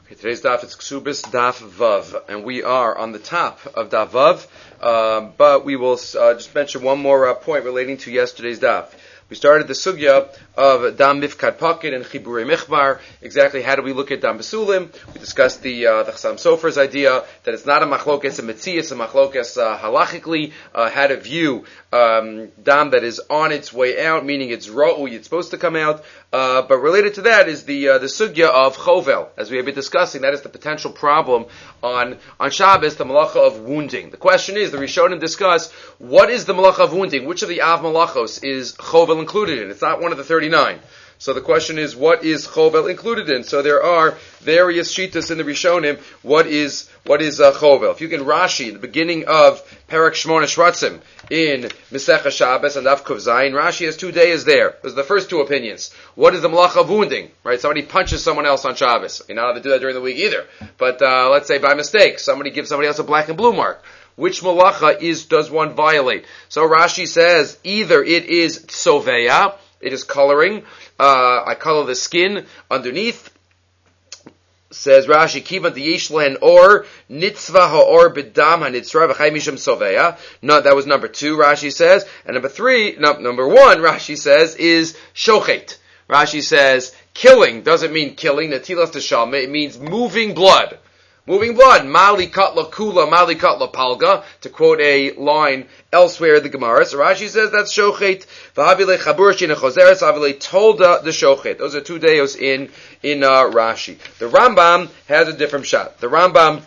Today's daf is Ksubis Daf Vav, and we are on the top of Daf Vav, but we will just mention one more point relating to yesterday's daf. We started the sugya of Dam Mifkad Pocket and Chiburei Michbar. Exactly how do we look at Dam Basulim? We discussed the Chassam Sofer's idea that it's not a machlokes, a metzias, it's a machlokes halachically, how to view Dam that is on its way out, meaning it's ra'u, it's supposed to come out. But related to that is the sugya of chovel, as we have been discussing. That is the potential problem on Shabbos, the malacha of wounding. The question is, the Rishonim discuss what is the malacha of wounding? Which of the av malachos is chovel included in? It's not one of the 39. So the question is, what is chovel included in? So there are various shittas in the Rishonim. What is chovel? If you can Rashi, in the beginning of Perek Shmona Shratzim in Masechah Shabbos and Daf Kuf Zayin, Rashi has 2 days there. Those are the first two opinions. What is the malacha of wounding? Right? Somebody punches someone else on Shabbos. You're not allowed to do that during the week either. But let's say by mistake, somebody gives somebody else a black and blue mark. Which malacha does one violate? So Rashi says either it is tsoveya, it is coloring. I color the skin underneath. Says Rashi, kivan yishlen or nitzvah haor b'dam hanitzra v'chay mishum soveya. No, that was number 2. Rashi says, and number 1. Rashi says is shochet. Rashi says killing doesn't mean killing. Natilas teshama. It means moving blood. Moving blood, mali katla kula, mali katla palga, to quote a line elsewhere in the Gemara. So Rashi says that's shochet. V'havile chabur shina choseres, havile tolda the shochet. Those are 2 deos in Rashi. The Rambam has a different shot. The Rambam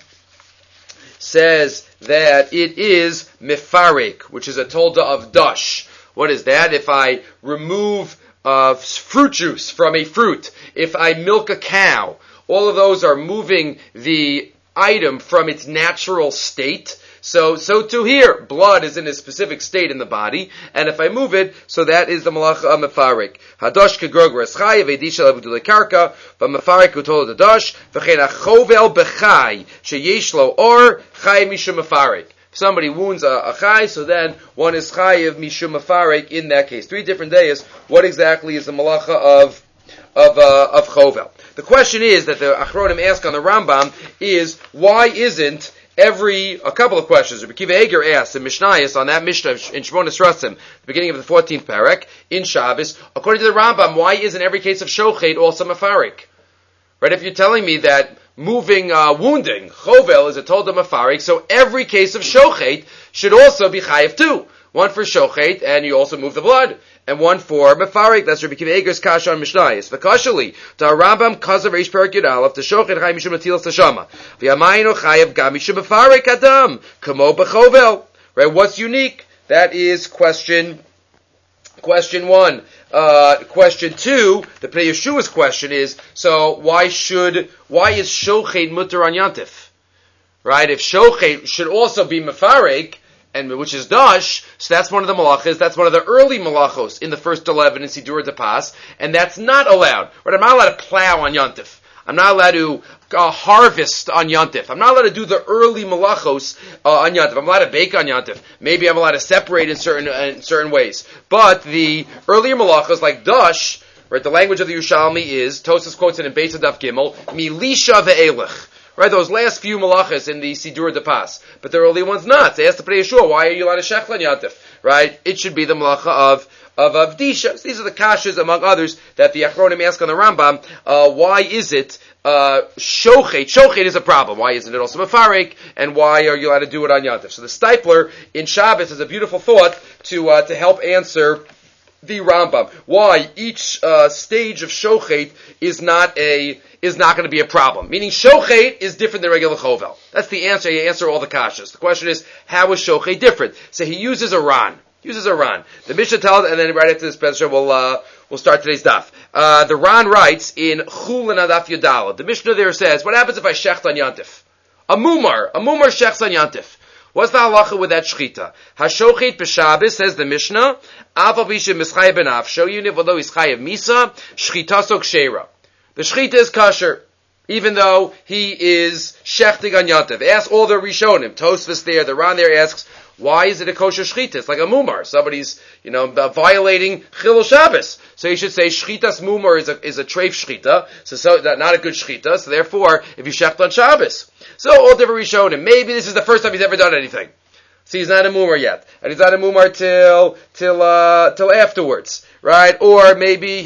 says that it is mefarek, which is a tolda of dash. What is that? If I remove fruit juice from a fruit, if I milk a cow, all of those are moving the item from its natural state. So too here, blood is in a specific state in the body, and if I move it, so that is the malacha mefarek. Hadosh kegrog reschai ve'disha lebudule karka, v'mefarek utol hadosh v'chein achovel b'chai sheyesh lo or chai mishum mefarek. If somebody wounds a chai, so then one is chayiv mishum mefarek in that case. 3 different days. What exactly is the malacha of chovel? The question is that the Achronim ask on the Rambam is, why isn't a couple of questions. Rabbi Kiva Eger asks in Mishnayos on that Mishnah in Shmona Srasim, the beginning of the 14th Perek, in Shabbos, according to the Rambam, why isn't every case of shochet also mefarik? Right, if you're telling me that moving, wounding, chovel is a tolda mefarik, so every case of shochet should also be chayiv too. One for shochet, and you also move the blood. And one for mefarik. That's Rabbi Kiva Eger's kasha on Mishnayos. V'kashali to Rambam kazav reish perik yud aleph to shochet chayiv mishum natilas tashama. V'yamayinu chayiv gam mishum mefarik adam kamo b'chovel. Right? What's unique? That is question 1. Question 2. The Pnei Yeshua's question is: so why is shochet mutar on yantif? Right? If shochet should also be mefarik, and which is dash, so that's one of the malachas, that's one of the early malachos in the first 11 in Sidur Depas, and that's not allowed. Right? I'm not allowed to plow on Yontif. I'm not allowed to harvest on Yontif. I'm not allowed to do the early malachos on Yontif. I'm allowed to bake on Yontif. Maybe I'm allowed to separate in certain ways. But the earlier malachos, like dash, right, the language of the Yerushalmi is, Tosas quotes it in Beis Daf Gimel, milisha ve'elech. Right, those last few malachas in the Sidur Depas. But the early ones not. They asked the Pnei Yeshua, why are you allowed to shechlan Yantif? Right? It should be the malacha of Avdisha. These are the kashas, among others, that the Achronim ask on the Rambam. Why is it shochet? Shochet is a problem. Why isn't it also mefarek? And why are you allowed to do it on Yantif? So the Stipler in Shabbos has a beautiful thought to help answer the Rambam. Why each stage of shochet is not going to be a problem. Meaning shochet is different than regular chovel. That's the answer. You answer all the kashas. The question is, how is shochet different? So he uses a ran. The Mishnah tells, and then right after this Pesach, we'll start today's daf. The Ran writes in Chulin Adaf Yudala. The Mishnah there says, what happens if I shecht on Yantif? A mumar shechts on Yantif. What's the halacha with that shchita? Hashochet b'Shabbos, says the Mishnah, Aval b'Ishem mischayev b'nafsho, even if although he's chayev misa, shchitaso kshera. The shchita is kosher, even though he is shechting on Yantiv. Ask all the Rishonim. Tosfos there, the Ran there asks, Why is it a kosher shchita? It's like a mumar. Somebody's, violating chilul Shabbos. So you should say shchitas mumar is a treif shchita. So not a good shchita. So therefore, if you shecht on Shabbos. So all different Rishonim. Maybe this is the first time he's ever done anything. So he's not a mumar yet. And he's not a mumar till afterwards. Right? Or maybe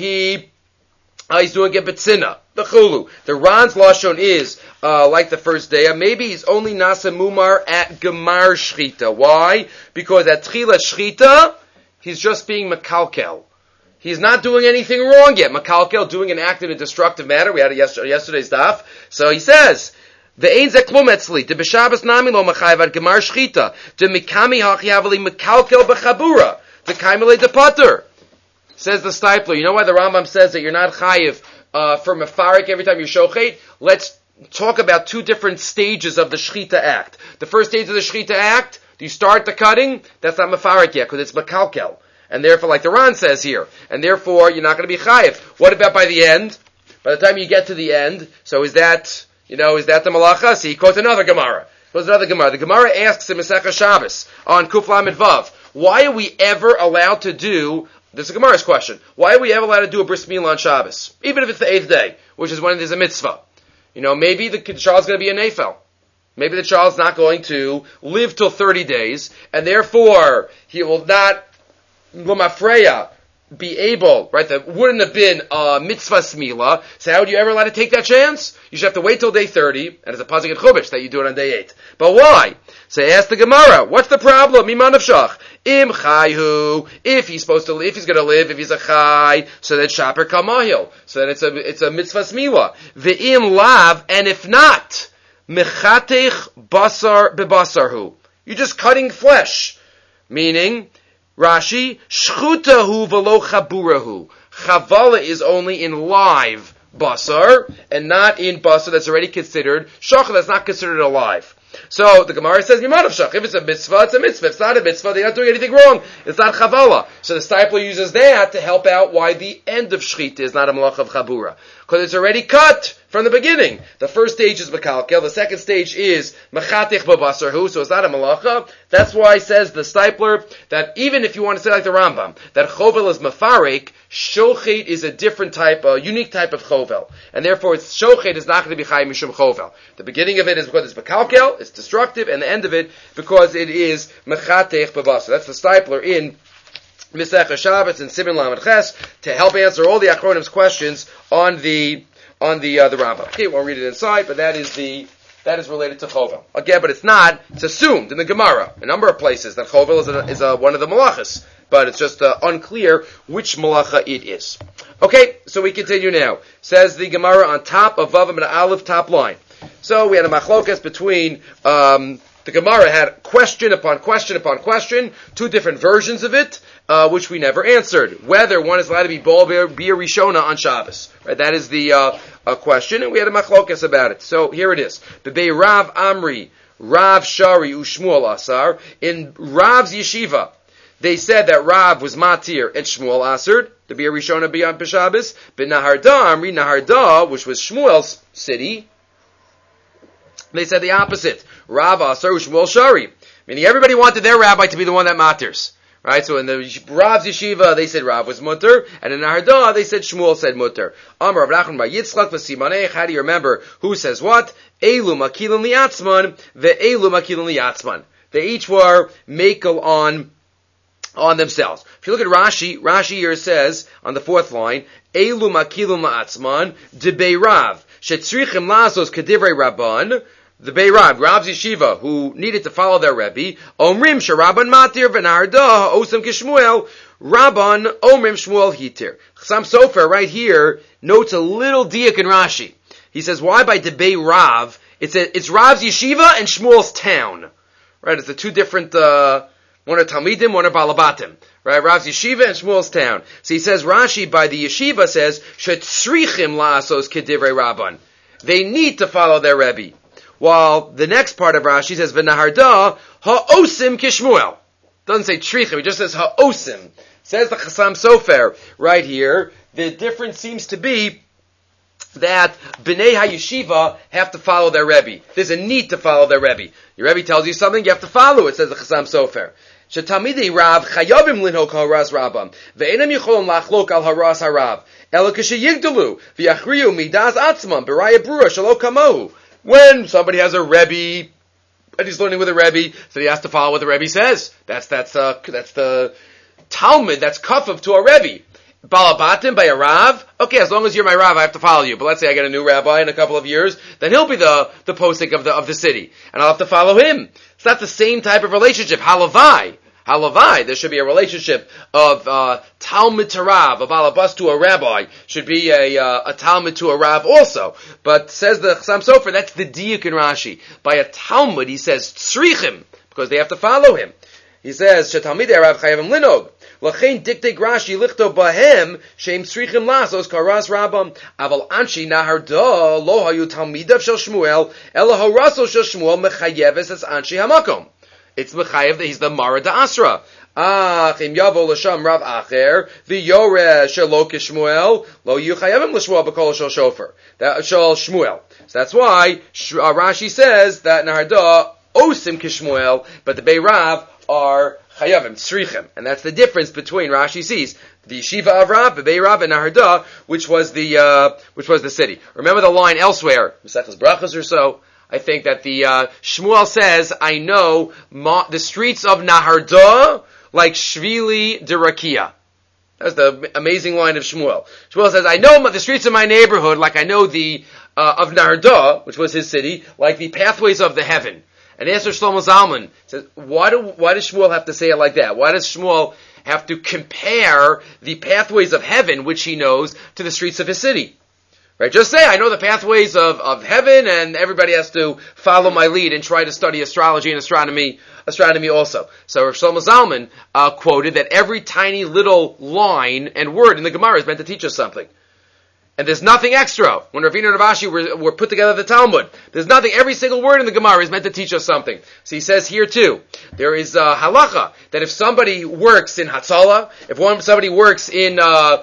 he's doing a betzina, the chulu. The Ran's lashon is like the first day. Maybe he's only nasa mumar at gemar shchita. Why? Because at tchila shchita, he's just being mekalkel. He's not doing anything wrong yet. Mekalkel, doing an act in a destructive manner. We had it yesterday's daf. So he says, "Ve'ein ze klum etzli. De b'Shabbos nami lo mechayv ad gemar shchita. De mikami hachi havali mekalkel b'chabura. De kaimele de pater." Says the Stipler, you know why the Rambam says that you're not chayiv for mefarik every time you shochet? Let's talk about two different stages of the shchita act. The first stage of the shchita act, you start the cutting, that's not mefarik yet, because it's mekalkel. And therefore, like the Ran says here, and therefore you're not going to be chayiv. What about by the end? By the time you get to the end, so is that the malacha? See, he quotes another Gemara. The Gemara asks in Masechah Shabbos on Kuf Lamed Vav, why are we ever allowed to do, this is a Gemara's question, why are we ever allowed to do a bris milah on Shabbos? Even if it's the 8th day, which is when there's a mitzvah. Maybe the child's going to be a nefel. Maybe the child's not going to live till 30 days, and therefore he will not, l'mafreya, be able, right, that wouldn't have been a mitzvah smila. So how would you ever allow to take that chance? You should have to wait till day 30, and it's a pasuk at Chumash that you do it on day 8. But why? So ask the Gemara, what's the problem? Miman nafshach. Im chayhu, if he's going to live, if he's a chay, so then shaper kamahil. So then it's a mitzvah smila. Ve'im lav, and if not, mechatech basar bebasarhu. You're just cutting flesh. Meaning, Rashi, shchutahu velo chaburahu. Chavala is only in live basar, and not in basar that's already considered shach, that's not considered alive. So the Gemara says, Mimanav shach. If it's a mitzvah, it's a mitzvah. If it's not a mitzvah, they're not doing anything wrong. It's not chavala. So the Stipler uses that to help out why the end of shchita is not a malach of chabura. Because it's already cut from the beginning. The first stage is mekalkel. The second stage is mechatich babasarhu. So it's not a malacha. That's why says the Stipler that even if you want to say like the Rambam, that chovel is mefarek, shochet is a different type, a unique type of chovel. And therefore it's shochet is not going to be chayim mishum chovel. The beginning of it is because it's mekalkel, it's destructive, and the end of it because it is mechatech babasar. That's the Stipler in Masechah Shabbos and Siman Lamed Ches to help answer all the Achronim's questions on the Rambam. Okay, we'll read it inside, but that is related to Chovel. Again, but it's not. It's assumed in the Gemara, a number of places, that Chovel is one of the malachas, but it's just unclear which malacha it is. Okay, so we continue now. Says the Gemara on top of Vav and Aleph, top line. So we had a machlokas between. The Gemara had question upon question upon question, two different versions of it, which we never answered. Whether one is allowed to be bol b'ir rishona on Shabbos. Right, that is the question, and we had a machlokas about it. So here it is. B'bei Rav Amri, Rav Shari, Ushmuel Asar. In Rav's yeshiva, they said that Rav was matir and Shmuel Asar, the b'ir rishona beyond Shabbos. But Naharda Amri, Naharda, which was Shmuel's city, they said the opposite. Rav Asar Shmuel Shari. Meaning everybody wanted their rabbi to be the one that matters. Right? So in the Rav's yeshiva, they said Rav was mutter, and in Naharda, they said Shmuel said mutter. Amar Rav Nachman bar Yitzchak v'simanech. How do you remember who says what? Elu makilin liatzman, ve'elu makilin liatzman. They each were makel on themselves. If you look at Rashi here says, on the 4th line, Elu makilin liatzman, debei Rav, shetzrichim lasos kedivrei Rabban, the Beirav, Rav's yeshiva, who needed to follow their Rebbe, Omrim Sharaban Matir v'Naharda Osam Kishmuel, Rabban Omrim Shmuel Hitir. Chassam Sofer right here notes a little diak in Rashi. He says, why by Debei Rav? It's Rav's yeshiva and Shmuel's town. Right? It's the two different, one are Talmidim, one are Balabatim. Right? Rav's yeshiva and Shmuel's town. So he says, Rashi by the yeshiva says, Shetzrichim La'asos Kedivrei Rabban. They need to follow their Rebbe. While the next part of Rashi says, V'naharda ha'osim kishmuel. Doesn't say trichim, it just says ha'osim. Says the Chassam Sofer right here, the difference seems to be that B'nai HaYeshiva have to follow their Rebbe. There's a need to follow their Rebbe. Your Rebbe tells you something, you have to follow it, says the Chassam Sofer. Shetamidei Rav chayavim linhok haras Rabam, ve'enam yicholim lachlok al haras harav, ela k'sheyigdalu, v'yachriyu midas atzman, b'raya brura shelo kamohu. When somebody has a Rebbe, and he's learning with a Rebbe, so he has to follow what the Rebbe says. That's the Talmud, that's kafaf to a Rebbe. Balabatim by a Rav, okay, as long as you're my Rav, I have to follow you. But let's say I get a new rabbi in a couple of years, then he'll be the posek of the city, and I'll have to follow him. It's not the same type of relationship. Halavai, there should be a relationship of Talmud to Rav, a balabas to a rabbi, should be a Talmud to a Rav also. But says the Chassam Sofer, that's the diuk in Rashi. By a Talmud, he says tzrichim, because they have to follow him. He says, Shetalmidei Rav chayavim linog. L'chein diktek Rashi lichto bahem sheim tzrichim lasos karas Rabam. Aval anshi naharda lo hayu talmidav shel Shmuel ela haraso shel Shmuel mechayeves as anshi hamakom. It's mechayev that he's the Mara da Asra. Ach im yavo l'sham Rav acher v'yoreh shelo k'Shmuel lo yu chayavim l'Shmuel b'kol shel shofer. Shel Shmuel. So that's why Rashi says that naharda osim k'Shmuel, but the Bei Rav are chayavim, tzrichim. And that's the difference between Rashi sees the yeshiva of Rav, B'Bei Rav, and Naharda, which was the city. Remember the line elsewhere, Mesechus Brachos or so, I think that the Shmuel says, I know the streets of Naharda like Shvili de Rakia. That's the amazing line of Shmuel. Shmuel says, I know the streets of my neighborhood like I know the of Naharda, which was his city, like the pathways of the heaven. And answer Shlomo Zalman says, why does Shmuel have to say it like that? Why does Shmuel have to compare the pathways of heaven, which he knows, to the streets of his city? Right? Just say, I know the pathways of heaven, and everybody has to follow my lead and try to study astrology and astronomy also. So Rav Shlomo Zalman quoted that every tiny little line and word in the Gemara is meant to teach us something. And there's nothing extra. When Ravina and Rav Ashi were put together the Talmud, there's nothing. Every single word in the Gemara is meant to teach us something. So he says here too, there is halacha that if somebody works in Hatzalah, if somebody works in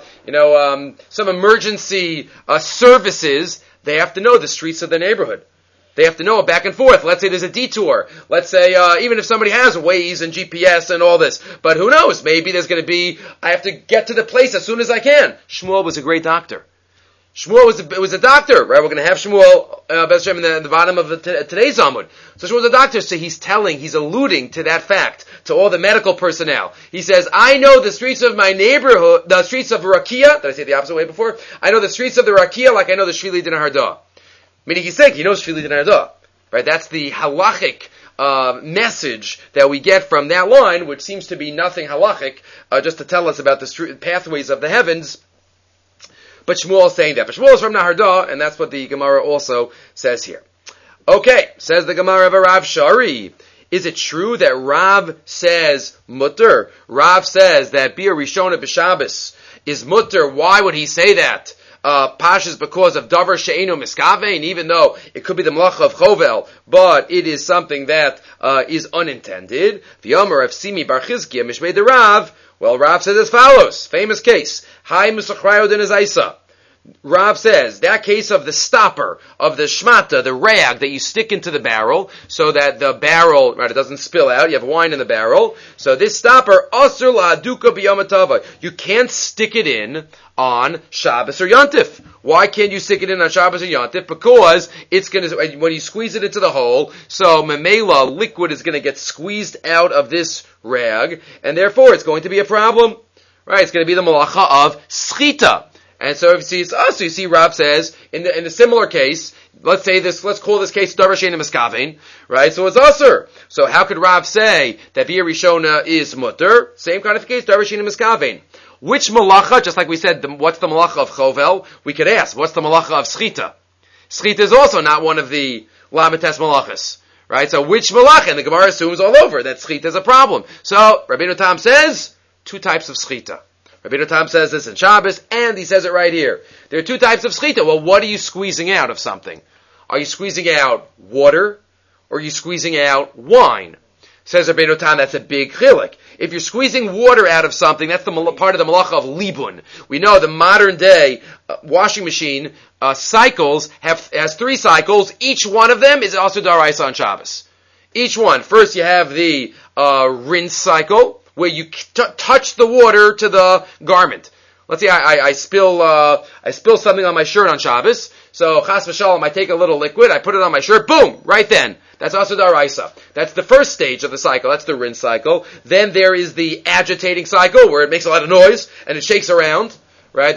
some emergency services, they have to know the streets of the neighborhood. They have to know it back and forth. Let's say there's a detour. Let's say, even if somebody has Waze and GPS and all this. But who knows? Maybe there's going to be, I have to get to the place as soon as I can. Shmuel was a great doctor. Shmuel was a doctor, right? We're going to have Shmuel, in the bottom of today's Amud. So Shmuel was a doctor, so he's alluding to that fact, to all the medical personnel. He says, I know the streets of my neighborhood, the streets of Rakia. Did I say it the opposite way before? I know the streets of the Rakia like I know the Shvili Din Harda. Meaning he's saying he knows Shvili Din Harda. Right? That's the halachic message that we get from that line, which seems to be nothing halachic, just to tell us about the pathways of the heavens. But Shmuel is saying that. But Shmuel is from Naharda, and that's what the Gemara also says here. Okay, says the Gemara of a Rav Shari. Is it true that Rav says mutter? Rav says that Bia Rishona b'Shabbos is mutter. Why would he say that? Pashas because of Davar She'enu Miskavein, even though it could be the Malacha of Chovel, but it is something that is unintended. V'yomer of Simi Bar Chizkiya Mishmei de Rav. Well, Rav says as follows. Famous case. Hai Musachrayo Din Azaisa. Rav says, that case of the stopper, of the shmata, the rag that you stick into the barrel, so that the barrel, right, it doesn't spill out, you have wine in the barrel. So this stopper, Asr la'aduka b'yamatava. You can't stick it in on Shabbos or Yontif. Why can't you stick it in on Shabbos or Yontif? Because it's gonna, when you squeeze it into the hole, so memela, liquid is gonna get squeezed out of this rag, and therefore it's going to be a problem. Right, it's gonna be the malacha of schita. And so if you see it's us, so you see Rav says, in a similar case, let's call this case Davar She'enu Miskavein, right? So it's usher. So how could Rav say that Via Rishona is mutter? Same kind of case, Davar She'enu Miskavein. Which malacha, just like we said, what's the malacha of Chovel? We could ask, what's the malacha of Schita? Schita is also not one of the Lamites malachas, right? So which malacha? And the Gemara assumes all over that Schita is a problem. So Rabbeinu Tam says, two types of Schita. Rabbeinu Tam says this in Shabbos, and he says it right here. There are two types of schita. Well, what are you squeezing out of something? Are you squeezing out water, or are you squeezing out wine? Says Rabbeinu Tam, that's a big chilik. If you're squeezing water out of something, that's the part of the malacha of libun. We know the modern day washing machine cycles has 3 cycles. Each one of them is also daraisa on Shabbos. Each one. First, you have the rinse cycle, where you touch the water to the garment. Let's say I spill something on my shirt on Shabbos. So chas v'shalom, I take a little liquid, I put it on my shirt, boom, right then. That's also daraisa. That's the first stage of the cycle. That's the rinse cycle. Then there is the agitating cycle, where it makes a lot of noise and it shakes around. Right?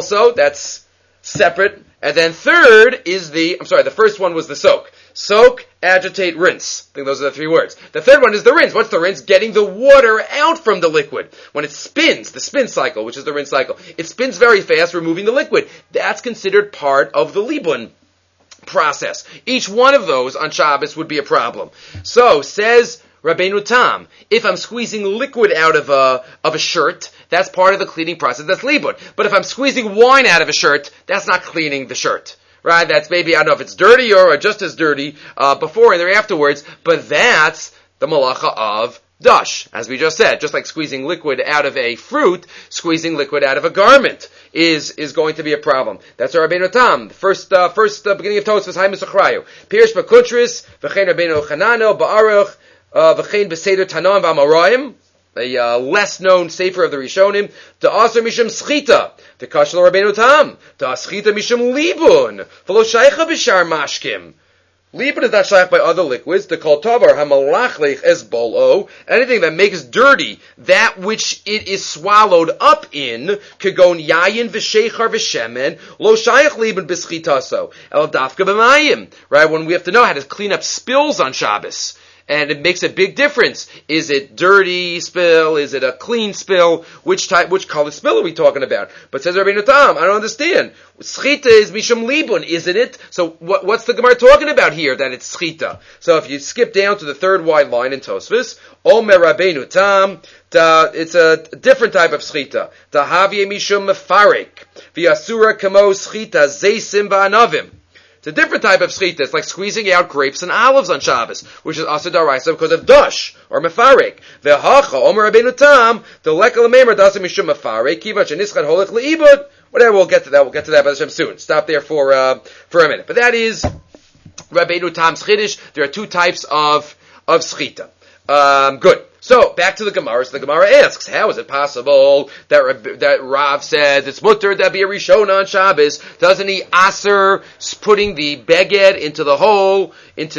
That's separate. And then third is the first one was the soak. Soak, agitate, rinse. I think those are the 3 words. The third one is the rinse. What's the rinse? Getting the water out from the liquid. When it spins, the spin cycle, which is the rinse cycle, it spins very fast, removing the liquid. That's considered part of the libun process. Each one of those on Shabbos would be a problem. So, says Rabbeinu Tam, if I'm squeezing liquid out of a shirt, that's part of the cleaning process, that's libun. But if I'm squeezing wine out of a shirt, that's not cleaning the shirt. Right? That's maybe, I don't know if it's dirty or just as dirty before and or afterwards, but that's the malacha of dash, as we just said. Just like squeezing liquid out of a fruit, squeezing liquid out of a garment is going to be a problem. That's our Rabbeinu Tam. The first beginning of Tosfos Haimus Achrayu. Pirish Bakutris, V'chein Rabbeinu Chanano, Ba'aruch, V'chein B'seder Tanon V'amarayim, a less-known sefer of the Rishonim, Da'asr Mishum Schita, the Kashal Rabbeinu Tam, Da'aschita Mishum Libun, V'lo Shaycha B'shar Mashkim. Libun is not shaykh by other liquids. The Kol Tavar HaMalachlech Es Bolo, anything that makes dirty that which it is swallowed up in, Kagon Yayin V'Sheichar V'Shemen, Lo Shayach Libun B'Schitaso, El Dafka B'Mayim. Right, when we have to know how to clean up spills on Shabbos. And it makes a big difference. Is it dirty spill? Is it a clean spill? Which color spill are we talking about? But says Rabbeinu Tam, I don't understand. Schita is mishum libun, isn't it? So what's the Gemara talking about here, that it's schita? So if you skip down to the third wide line in Tosfos, Omer Rabbeinu Tam, it's a different type of schita. Dahavye mishum mefarek, v'yasura kamo schita zeisim v'anavim. It's a different type of schita. It's like squeezing out grapes and olives on Shabbos, which is also daraisa because of dash or mefarek. Ve'hacha Omer Rabbeinu Tam, the lekal meimer dasim mishum mefarek kivan shenischad holech leibud. Whatever, we'll get to that. We'll get to that by Hashem soon. Stop there for a minute. But that is Rabbeinu Tam's chiddush. There are 2 types of schita. Good. So, back to the Gemara. So the Gemara asks, how is it possible that Rav says it's mutter that be a Rishona on Shabbos? Doesn't he aser putting the beged into the hole, into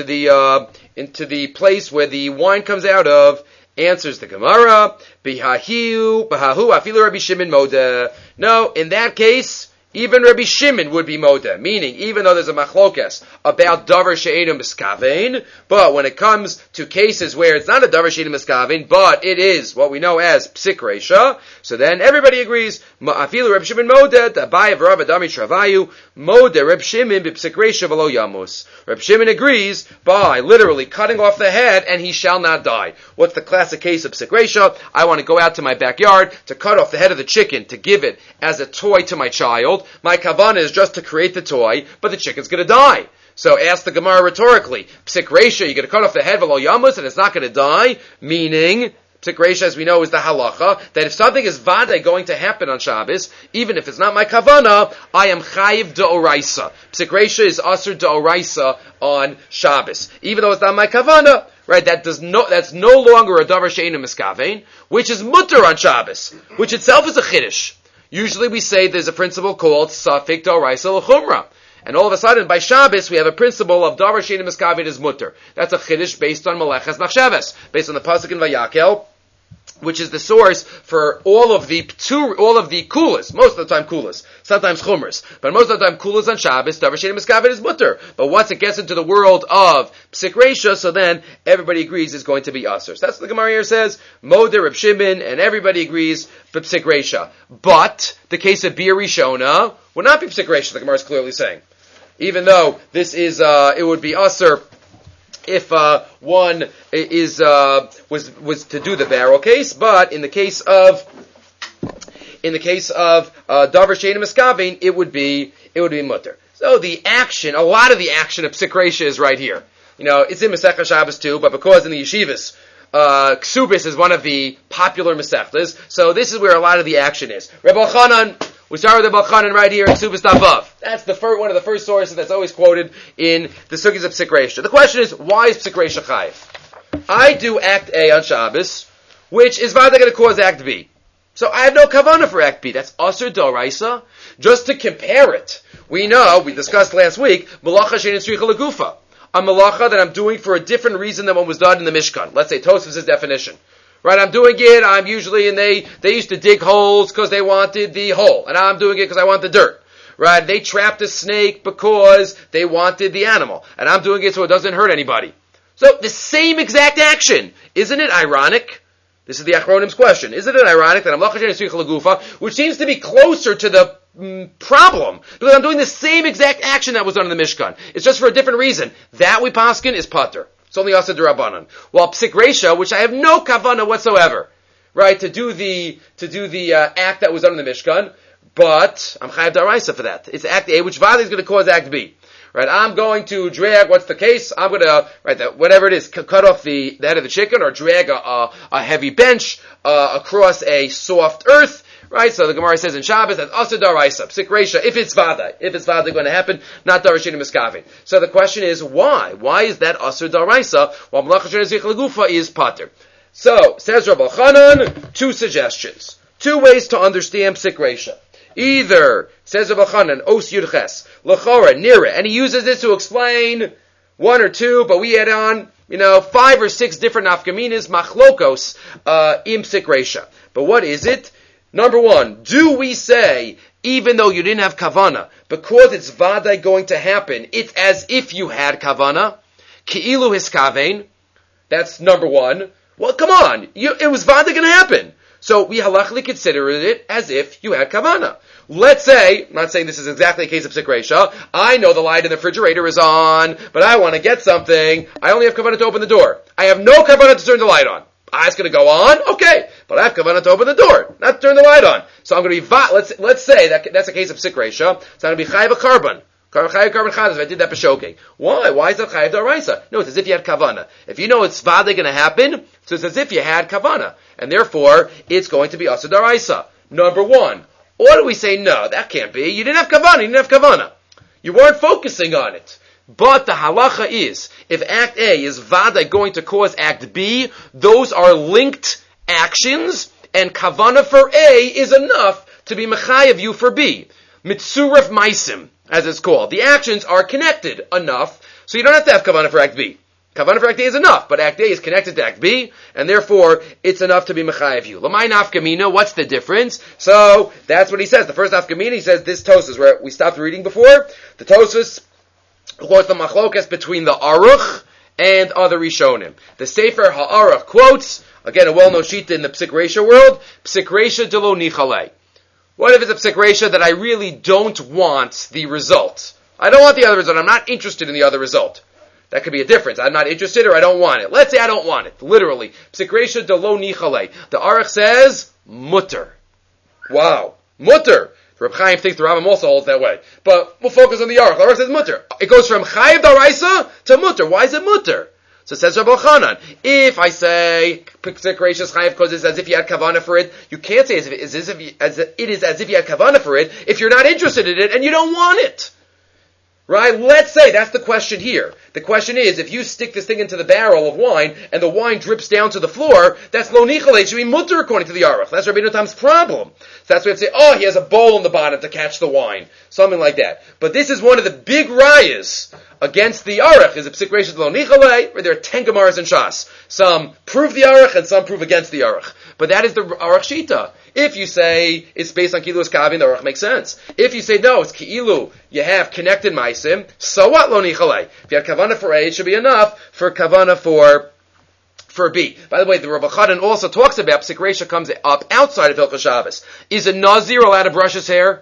the place where the wine comes out of? Answers the Gemara, Bahahu afilu Rabbi Shimon moda. No, in that case, even Rabbi Shimon would be moda, meaning even though there's a machlokes about davar she'einu miskavein, but when it comes to cases where it's not a davar she'einu miskavein, but it is what we know as psik reisha, so then everybody agrees, afilu Rabbi Shimon moda, Abaye v'Rav Adami travayu, moda Rabbi Shimon b'psik reisha v'lo yamus. Rabbi Shimon agrees by literally cutting off the head and he shall not die. What's the classic case of psik reisha? I want to go out to my backyard to cut off the head of the chicken to give it as a toy to my child. My kavanah is just to create the toy, but the chicken's going to die. So ask the Gemara rhetorically, psik reisha, you're going to cut off the head of v'lo yamus and it's not going to die, meaning psik reisha, as we know, is the halacha, that if something is vade going to happen on Shabbos, even if it's not my kavanah, I am chayiv d'oraisa. Psik reisha is asur d'oraisa on Shabbos. Even though it's not my kavanah, right, that's no longer a davar she'einu miskavein, which is mutter on Shabbos, which itself is a chiddush. Usually we say there's a principle called safek d'oraisa l'chumra. And all of a sudden, by Shabbos, we have a principle of davar she'einu miskavein is mutter. That's a chiddush based on Meleches Machshavas, based on the pasuk in Vayakel, which is the source for all of the kulas, most of the time kulas, sometimes chumras, but most of the time kulas on Shabbos, davar she'einu miskavein is mutter. But once it gets into the world of psik reisha, so then everybody agrees is going to be asur. So that's what the Gemara here says, Moder, Reb Shimon, and everybody agrees for psik reisha. But the case of Bir Rishona would not be psik reisha, the Gemara is clearly saying. Even though this is, it would be asur if one is was to do the barrel case, but in the case of davar she'einu miskavein, it would be mutter. So a lot of the action of psik reisha is right here. You know, it's in Masechah Shabbos too, but because in the yeshivas Ksubis is one of the popular Masechtas, so this is where a lot of the action is. Reb Elchanan, we start with Reb Elchanan right here in Ksubis Davav. That's one of the first sources that's always quoted in the Sugis of Psik Reisha. The question is, why is Psik Reisha Chayiv? I do Act A on Shabbos, which is vada going to cause Act B. So I have no kavanah for Act B. That's Asur D'Oraisa. Just to compare it, we discussed last week, Malacha Shein Tzricha Legufa. A malacha that I'm doing for a different reason than what was done in the Mishkan. Let's say Tosfos' definition. Right, I'm doing it, I'm usually, and they used to dig holes because they wanted the hole. And I'm doing it because I want the dirt. Right, they trapped a snake because they wanted the animal. And I'm doing it so it doesn't hurt anybody. So, the same exact action. Isn't it ironic? This is the Achronim's question. Isn't it ironic that I'm Malacha Shein Tzricha Legufa, which seems to be closer to the problem, because I'm doing the same exact action that was done in the Mishkan. It's just for a different reason. That we paskin is pater. It's only Asad Rabbanan. While Psik Reisha, which I have no kavanah whatsoever, right, to do the act that was done in the Mishkan, but I'm chayav d'oraisa for that. It's Act A, which vali is going to cause Act B. Right, I'm going to drag, what's the case? I'm going to, whatever it is, cut off the head of the chicken, or drag a heavy bench across a soft earth. Right, so the Gemara says in Shabbos that Asur D'Oraisa, Psik Reisha, if it's vada going to happen, not Darashini Miskavin. So the question is, why? Why is that Asur D'Oraisa, while Malacha Shein Tzricha Legufa is pater? So, says Reb Elchanan, two suggestions. Two ways to understand Psik Reisha. Either, says Reb Elchanan, Os Yud Ches, L'chora, Nira, and he uses this to explain one or two, but we add on, 5 or 6 different nafkaminas, machlokos, im Psik Reisha. But what is it? Number one, do we say, even though you didn't have kavana, because it's vadai going to happen, it's as if you had kavana? Ki'ilu hiskavein. That's number one. Well, come on. It was vadai going to happen. So we halachically consider it as if you had kavana. Let's say, I'm not saying this is exactly a case of Psik Reisha, I know the light in the refrigerator is on, but I want to get something. I only have kavana to open the door. I have no kavana to turn the light on. It's going to go on? Okay. But I have kavanah to open the door, not to turn the light on. So I'm going to be, let's say that's a case of Psik Reisha. So I'm going to be chayiv a carbon. Chayiv carbon chadas if I did that b'shoking. Why? Why is that chayiv d'oraisa? No, it's as if you had kavanah. If you know it's vada going to happen, so it's as if you had kavanah. And therefore, it's going to be asur d'oraisa. Number one. Or do we say, no, that can't be. You didn't have kavanah. You weren't focusing on it. But the halacha is, if Act A is vada going to cause Act B, those are linked actions, and kavana for A is enough to be mechayev you for B. Mitzuref maisim, as it's called. The actions are connected enough, so you don't have to have kavana for Act B. Kavana for Act A is enough, but Act A is connected to Act B, and therefore it's enough to be mechayev you. Lamai nafkamina, what's the difference? So that's what he says. The first nafkamina, he says this Tosfos, where we stopped reading before. The Tosfos quotes the machlokas between the Aruch and other Rishonim. The Sefer HaAruch quotes, again, a well-known shita in the Psik Reisha world, Psik Reisha de lo nichalei. What if it's a Psik Reisha that I really don't want the result? I don't want the other result. I'm not interested in the other result. That could be a difference. I'm not interested or I don't want it. Let's say I don't want it. Literally. Psik Reisha de lo nichalei. The Aruch says, mutter. Wow. Mutter. Reb Chaim thinks the Rambam also holds that way. But we'll focus on the Aruch. The Aruch says mutter. It goes from chayiv d'oraisa to mutter. Why is it mutter? So it says Reb Elchanan, if I say Psik Reisha chayiv because it's as if you had kavanah for it, you can't say it is as if you had kavanah for it if you're not interested in it and you don't want it. Right? Let's say that's the question here. The question is, if you stick this thing into the barrel of wine and the wine drips down to the floor, that's lo nichalei. It should be mutter according to the Aruch. That's Rabbeinu Tam's problem. So that's why we have to say, he has a bowl in the bottom to catch the wine. Something like that. But this is one of the big rayas against the Aruch. Is a Psik Reisha lo nichalei, where there are 10 Gemaras in Shas. Some prove the Aruch and some prove against the Aruch. But that is the Aruch Shita. If you say it's based on Ki'ilu Eskavin, the Aruch makes sense. If you say no, it's Ki'ilu, you have connected Maisim, so what lo nichalei? If you have Kavanah for A, it should be enough for Kavanah for B. By the way, the Reb Elchanan also talks about Psik Reisha comes up outside of Hilchos Shabbos. Is a Nazir allowed to brush his hair?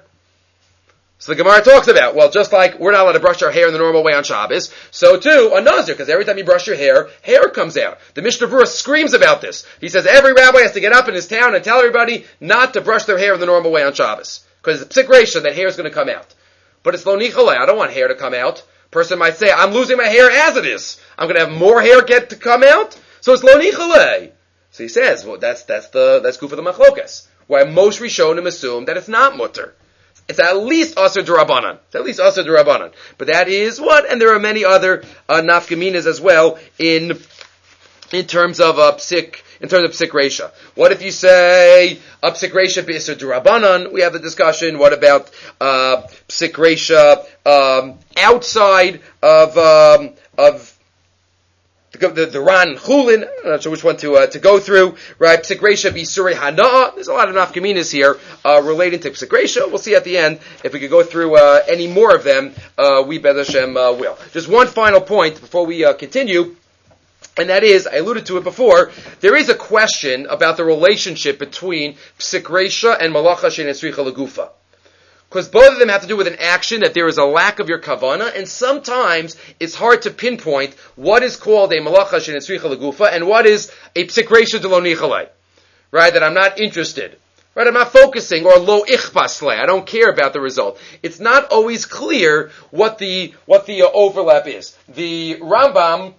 So the Gemara talks about, well, just like we're not allowed to brush our hair in the normal way on Shabbos, so too, a Nazir, because every time you brush your hair comes out. The Mishnah Berurah screams about this. He says every rabbi has to get up in his town and tell everybody not to brush their hair in the normal way on Shabbos. Because it's Psik Reisha that hair is going to come out. But it's lo nichalei. I don't want hair to come out. Person might say, I'm losing my hair as it is. I'm going to have more hair to come out. So it's lo nichale. So he says, well, that's good for the machlokas. Why most Rishonim assume that it's not mutter. It's at least Asr D'Rabbanan. It's at least Asr D'Rabbanan. But that is what, and there are many other nafkaminas as well in terms of psik resha. What if you say psik resha b'Asr D'Rabbanan? We have the discussion. What about psik resha outside of the Ran Chulin? I'm not sure which one to go through. Right, Psik Resha B'Surei Hana'ah. There's a lot of nafkaminas here relating to Psik Resha. We'll see at the end if we could go through any more of them. We Bez Hashem will. Just one final point before we continue, and that is, I alluded to it before. There is a question about the relationship between Psik Resha and Malacha She'Nesricha L'Gufa. Because both of them have to do with an action that there is a lack of your kavana, and sometimes it's hard to pinpoint what is called a malacha she'netzricha legufa and what is a psik resha de lo nichalei. Right? That I'm not interested. Right? I'm not focusing, or lo ichbas le. I don't care about the result. It's not always clear what the overlap is. The Rambam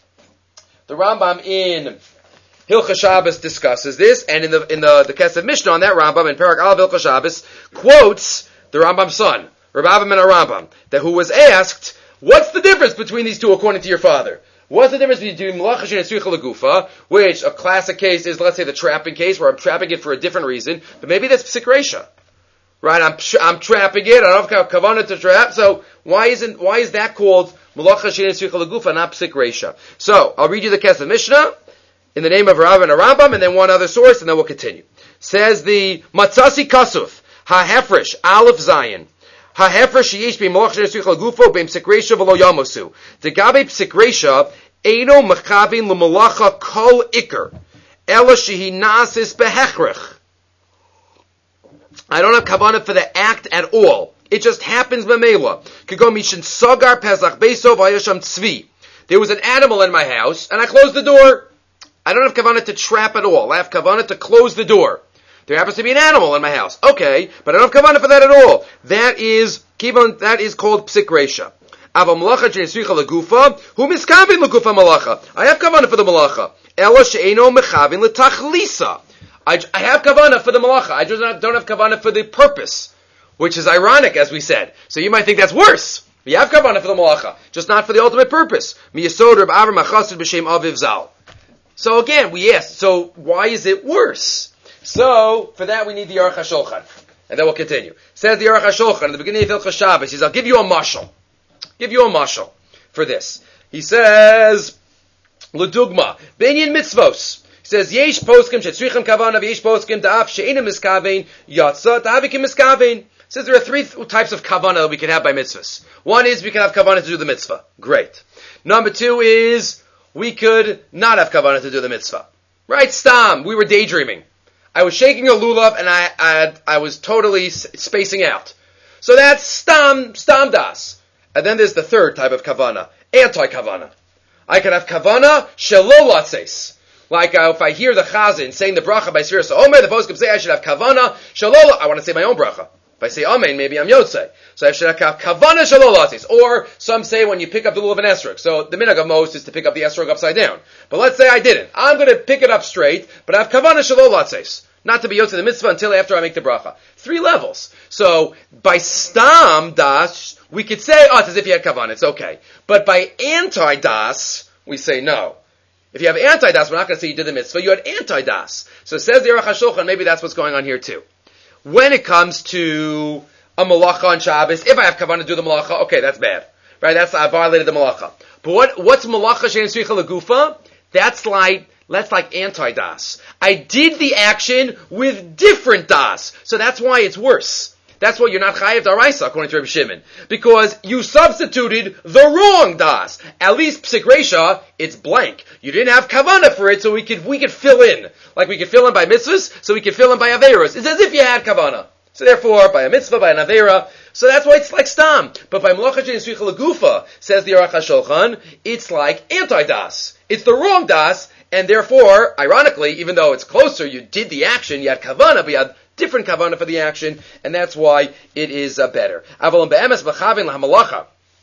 in Hilchas Shabbos discusses this, and in the Kesef Mishnah on that Rambam in Parak Aleph Hilchas Shabbos quotes the Rambam's son, Rav Avim and Rambam, who was asked, what's the difference between these two according to your father? What's the difference between Malacha She'Netzricha L'Gufa, which a classic case is, let's say, the trapping case, where I'm trapping it for a different reason, but maybe that's Psik Resha. Right? I'm trapping it, I don't have kavanah to trap, so why is that called Malacha She'Netzricha L'Gufa, not Psik Resha? So, I'll read you the Kesef Mishnah, in the name of Rav and Rambam, and then one other source, and then we'll continue. Says the Matzasi Kasuf, Ha-Hefresh, Aleph Zayin. Ha-Hefresh yesh be Malach She'Netzricha L'Gufo be'im Psik Resha v'lo Yamosu. Degabe Psik Resha, Eino Mechavin L'Malacha Kol Iker. Ela Shehi Nasis Behechrech. I don't have kavanah for the act at all. It just happens b'meila. Kego Mishin Sagar Pesach Beisov Hayasham Tzvi. There was an animal in my house, and I closed the door. I don't have kavanah to trap at all. I have kavanah to close the door. There happens to be an animal in my house. Okay, but I don't have kavanah for that at all. That is called psik resha. Ava malacha she'nesricha legufa, hu miskavin legufa malacha. I have kavanah for the malacha. Ela she'eno mechavin letachlisa. I have kavanah for the malacha. I just don't have kavanah for the purpose, which is ironic, as we said. So you might think that's worse. You have kavanah for the malacha, just not for the ultimate purpose. Miyasod Reb Avram Achasid b'shem Aviv Zal. So again, we asked, so why is it worse? So, for that we need the Aruch HaShulchan. And then we'll continue. Says the Aruch HaShulchan at the beginning of Hilchas Shabbos, he says, I'll give you a mashal. For this. He says, L'dugma, Binyan Mitzvos. He says, Yesh poskim shetzrichem kavana, v'yesh poskim da'af she'enim miskavein, yatsa ta'avikim miskavein. Says there are three types of kavana that we can have by mitzvahs. One is we can have kavana to do the mitzvah. Great. Number two is we could not have kavana to do the mitzvah. Right? Stam. We were daydreaming. I was shaking a lulav and I was totally spacing out. So that's stam das. And then there's the third type of kavana, anti-kavana. I can have kavana shelo latses. Like if I hear the chazan saying the bracha by Sfiras Omer, the poskim say I should have kavana shelo. I want to say my own bracha. If I say amen, maybe I'm yotzei. So I should have kavana shelo latses. Or some say when you pick up the lulav and esrog. So the minhag of most is to pick up the esrog upside down. But let's say I didn't. I'm going to pick it up straight, but I have kavana shelo latses. Not to be yotzei the mitzvah until after I make the bracha. 3 levels. So by stam das, we could say, it's as if you had kavanah. It's okay. But by anti-das, we say no. If you have anti-das, we're not going to say you did the mitzvah. You had anti-das. So it says the Aruch HaShulchan, maybe that's what's going on here too. When it comes to a malacha on Shabbos, if I have kavanah to do the malacha, okay, that's bad. Right? I violated the malacha. But what's malacha she'nesricha legufa? That's like anti-das. I did the action with different das. So that's why it's worse. That's why you're not chayiv daraisa, according to Rabbi Shimon. Because you substituted the wrong das. At least psik resha, it's blank. You didn't have kavanah for it, so we could fill in. Like we could fill in by mitzvahs, so we could fill in by averos. It's as if you had kavanah. So therefore, by a mitzvah, by an avera, so that's why it's like stam. But by malacha she'nesricha legufa, says the Aruch HaShulchan, it's like anti-das. It's the wrong das, and therefore, ironically, even though it's closer, you did the action, you had kavanah, but you had different kavanah for the action, and that's why it is better. Avalon be'emes b'chavin l'hamalacha.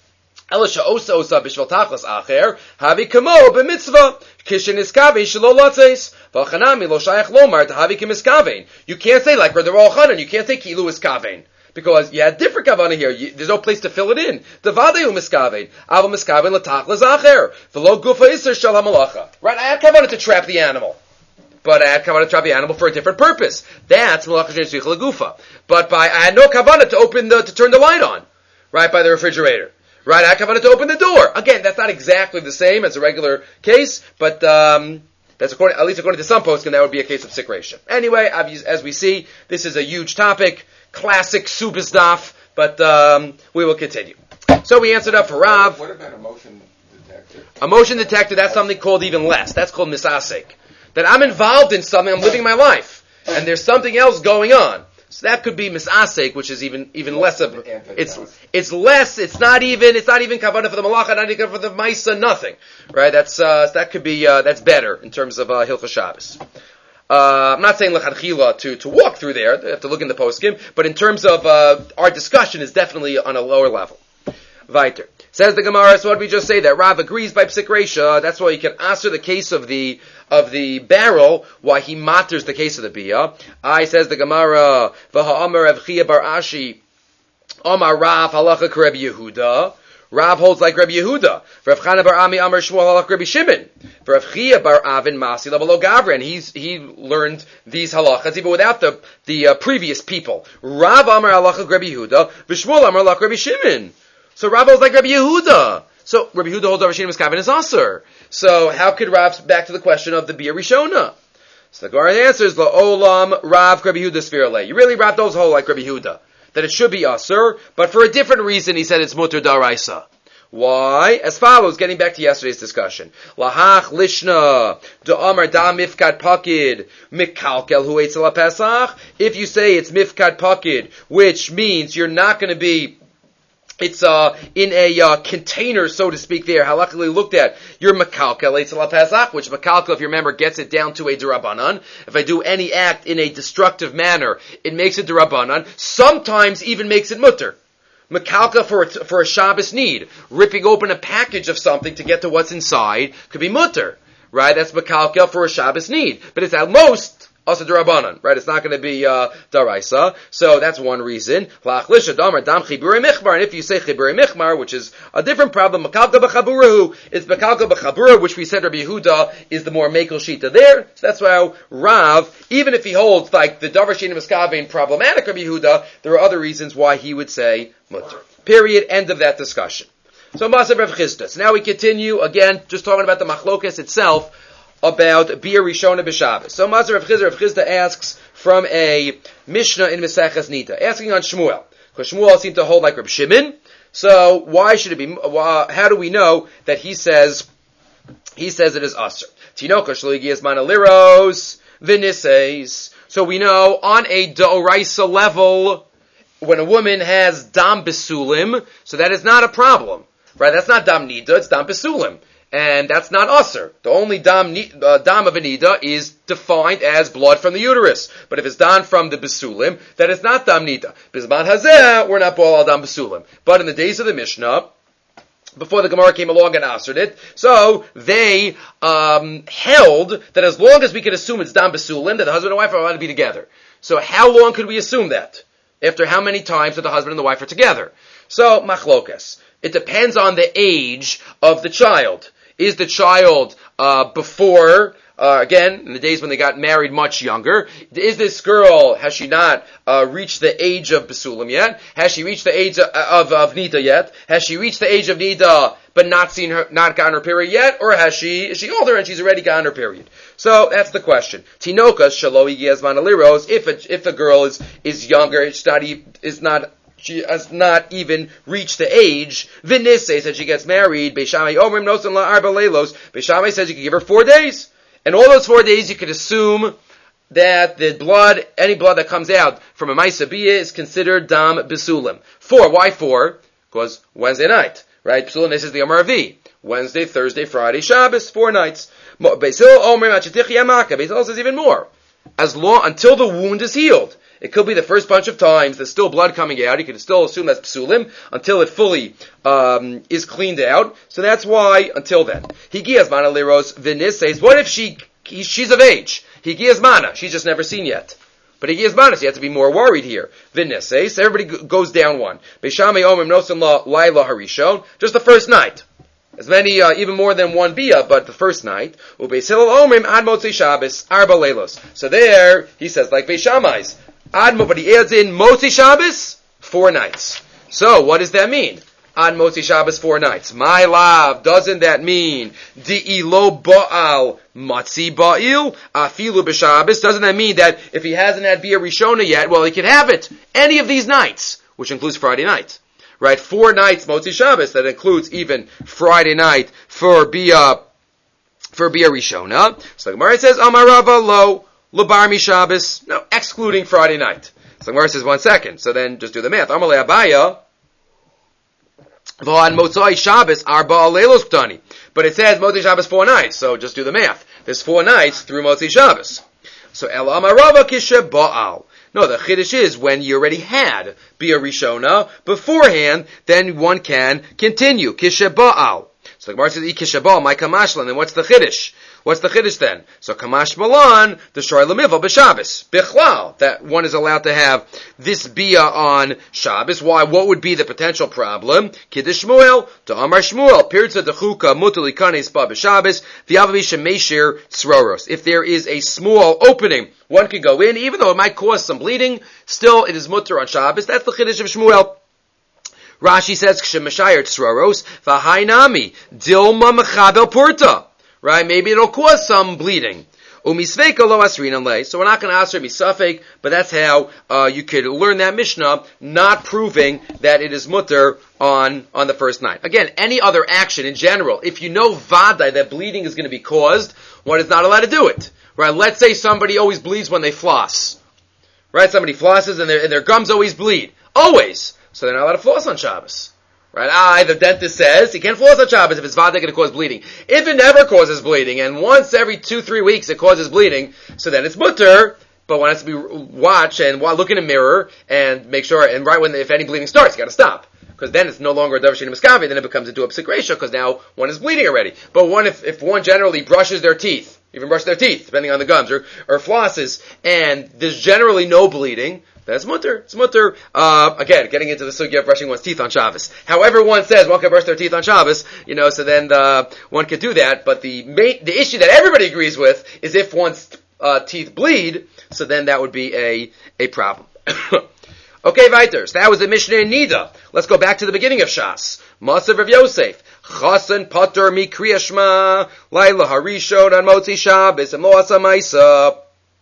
Elisha osa osa bishval tachlas acher havi kamo b'mitzvah kishin iskavein shelo latzes v'chanami lo shayach lomar to havi kimiskavein. You can't say like Rabbi Yochanan. You can't say kilu iskavein because you had different kavana here. There's no place to fill it in. Devadeu miskavein ava miskavein latachlas acher v'lo gufa iser shel hamalacha. Right? I had kavana to trap the animal. But I had kavanah to trap the animal for a different purpose. That's malacha she'en tzricha legufa. But I had no kavanah to turn the light on, right, by the refrigerator. Right, I had kavanah to open the door. Again, that's not exactly the same as a regular case, but that's at least according to some poskim, that would be a case of sikration. Anyway, as we see, this is a huge topic, classic subis daf, but we will continue. So we answered up for Rav. What about a motion detector? A motion detector, that's something called even less. That's called misasek. That I'm involved in something, I'm living my life, and there's something else going on. So that could be misasek, which is even less of it's less. It's not even kavanah for the malacha, not even for the maisa, nothing. Right? That could be that's better in terms of Hilchos Shabbos. I'm not saying l'chadchila to walk through there. You have to look in the poskim, but in terms of our discussion is definitely on a lower level. Weiter. Says the Gemara, so what did we just say? That Rav agrees by Psik Reisha, that's why you can answer the case of the barrel, why he matters the case of the bia. Says the Gemara, V'ha Amar Rav Chia bar Ashi, Amar Rav halacha k'Reb Yehuda. Rav holds like Reb Yehuda. Rav Chana bar Ami Amar Shmuel halacha Reb Shimon. Rav Chia bar Avin Masi Lavalo Gavrin. He learned these halachas even without the previous people. Rav Amar halacha Reb Yehuda, V'Shmuel Amar halacha Reb Shimon. So Rav holds like Rabbi Yehuda. So Rabbi Yehuda holds Rav Shimon Miskaven is Aser. So how could Rav, back to the question of the Bia Rishona? So the Gemara answers, La'olam Rav Rabbi Yehuda Sfirale. You really Rav those hold like Rabbi Yehuda. That it should be Aser, but for a different reason he said it's Mutter Daraisa. Why? As follows, getting back to yesterday's discussion. Lahach Lishna, Da'amar Da Mifkad Pakid, Mikalkel Hu Eitzel Pesach. If you say it's Mifkad Pakid, which means you're not going to be it's in a container, so to speak, there, halachically looked at, your makalkel, Eitzel Pesach, which makalkel, if you remember, gets it down to a derabanan. If I do any act in a destructive manner, it makes it derabanan. Sometimes even makes it mutter. Makalkel for a Shabbos need. Ripping open a package of something to get to what's inside could be mutter. Right? That's makalkel for a Shabbos need. But it's at most also derabanan, right? It's not going to be daraisa. So that's one reason. And if you say chiburi michmar, which is a different problem, makalka b'chaburahu, it's makalka b'chabura, which we said Rabbi Yehuda is the more mekel shita there. So that's why Rav, even if he holds like the davar shein miskavein problematic Rabbi Yehuda, there are other reasons why he would say mutter. Period. End of that discussion. So Masav Rav Chisda. So now we continue again, just talking about the machlokes itself, about Bia Rishona B'Shabbos. So Mazar Rav Chisda asks from a Mishnah in Maseches Nida, asking on Shmuel. Because Shmuel seemed to hold like Reb Shimon. So why should it be, how do we know that he says it is Aser? Tinoka Shloigi is Manaliros, Vinises. So we know on a D'oraisa level, when a woman has Dam Besulim, so that is not a problem. Right? That's not Dam Nida, it's Dam Besulim. And that's not Aser. The only dam of a nida is defined as blood from the uterus. But if it's dam from the besulim, then it's not dam nida. Bizman hazeh, we're not bol al dam besulim. But in the days of the Mishnah, before the Gemara came along and answered it, so they held that as long as we could assume it's dam besulim, that the husband and wife are allowed to be together. So how long could we assume that? After how many times that the husband and the wife are together? So machlokas. It depends on the age of the child. Is the child before, again, in the days when they got married much younger, is this girl, has she not reached the age of Besulim yet? Has she reached the age of Nida yet? Has she reached the age of Nida but not gotten her period yet? Or is she older and she's already gotten her period? So that's the question. Tinokas, Shaloi Giazman Aliros, if a girl is younger, she has not even reached the age. Vinisse said she gets married. Beishamai Omrim Nosan La Arba Leilos. Beishamai says you can give her 4 days. And all those 4 days you could assume that the blood, any blood that comes out from a Maisa Bia is considered Dam Besulim. 4. Why 4? Because Wednesday night. Right? Besulim, this is the Amar V. Wednesday, Thursday, Friday, Shabbos, 4 nights. Beisil Omrim Achetich Yamaka. Beisil says even more. Until the wound is healed. It could be the first bunch of times there's still blood coming out. You can still assume that's psulim until it fully is cleaned out. So that's why until then. Higias mana liros v'nis says, what if she's of age? Higias mana, she's just never seen yet. But Higias mana, so you have to be more worried here. V'nis says, everybody goes down one. Beishamei omim nosan la laila harishon, just the first night. As many, even more than one bia, but the first night. Ubeis Hillel omrim ad motzei Shabbos arba leilos. So there, he says, like Beis Shammai's, but he adds in motzei Shabbos, 4 nights. So, what does that mean? Ad motzei Shabbos, 4 nights. My love, doesn't that mean di'i lo ba'al matzi ba'il afilu b'Shabbos? Doesn't that mean that if he hasn't had bia rishona yet, well, he can have it any of these nights, which includes Friday night. Right, 4 nights Motzi Shabbos, that includes even Friday night for Bia Rishona. So the Gemara says, Amarava lo Labarmi Shabbos, no, excluding Friday night. So the Gemara says, 1 second, so then just do the math. Amalei Abaya, V'an Motzai Shabbos, Arba Aleilos Ptani. But it says Motzi Shabbos 4 nights, so just do the math. There's 4 nights through Motzi Shabbos. So El Amarava Kishe Ba'al. No, the chiddush is when you already had Bia Rishona beforehand, then one can continue. Kishe Ba'al. So the Gemara says, Kishe Ba'al, my kamashlan, then what's the chiddush? What's the chiddush then? So Kamash Malan, the Shor Lemiva b'Shabbos. Bichlal, that one is allowed to have this Bia on Shabbos. Why? What would be the potential problem? Kiddush Shmuel, to Amar Shmuel, Pirza Dechuka Mutali Kanes Ba b'Shabbos, V'Avavisha Meishir Tzroros. If there is a small opening, one could go in, even though it might cause some bleeding, still it is mutter on Shabbos. That's the chiddush of Shmuel. Rashi says, K'shemashayir Tzroros, V'hainami, Dilma Mechabel Purta. Right? Maybe it'll cause some bleeding. Umisveika lo asrinan lei. So we're not going to answer misafek, but that's how you could learn that Mishnah, not proving that it is mutter on the first night. Again, any other action in general, if you know vadai that bleeding is going to be caused, one is not allowed to do it. Right? Let's say somebody always bleeds when they floss. Right? Somebody flosses and their gums always bleed. Always. So they're not allowed to floss on Shabbos. Right? The dentist says he can't floss on Shabbos if it's vada going to cause bleeding. If it never causes bleeding, and once every 2-3 weeks it causes bleeding, so then it's mutter, but one has to be watch and look in a mirror and make sure, and right when, if any bleeding starts, you got to stop. Because then it's no longer a davar she'eino miskavi, then it becomes into a psik reisha, because now one is bleeding already. But if one generally brushes their teeth, even brush their teeth, depending on the gums, or flosses, and there's generally no bleeding, that's mutter. It's mutter. Again, getting into the sugya of brushing one's teeth on Shabbos. However one says one can brush their teeth on Shabbos, so then one could do that. But the issue that everybody agrees with is if one's teeth bleed, so then that would be a problem. Okay, weiter. So that was the Mishnah in Nida. Let's go back to the beginning of Shas. Masav Rav Yosef. Chasen pater mi kriya shma, laila harishon on motzi Shabbos, and lo asa maisa.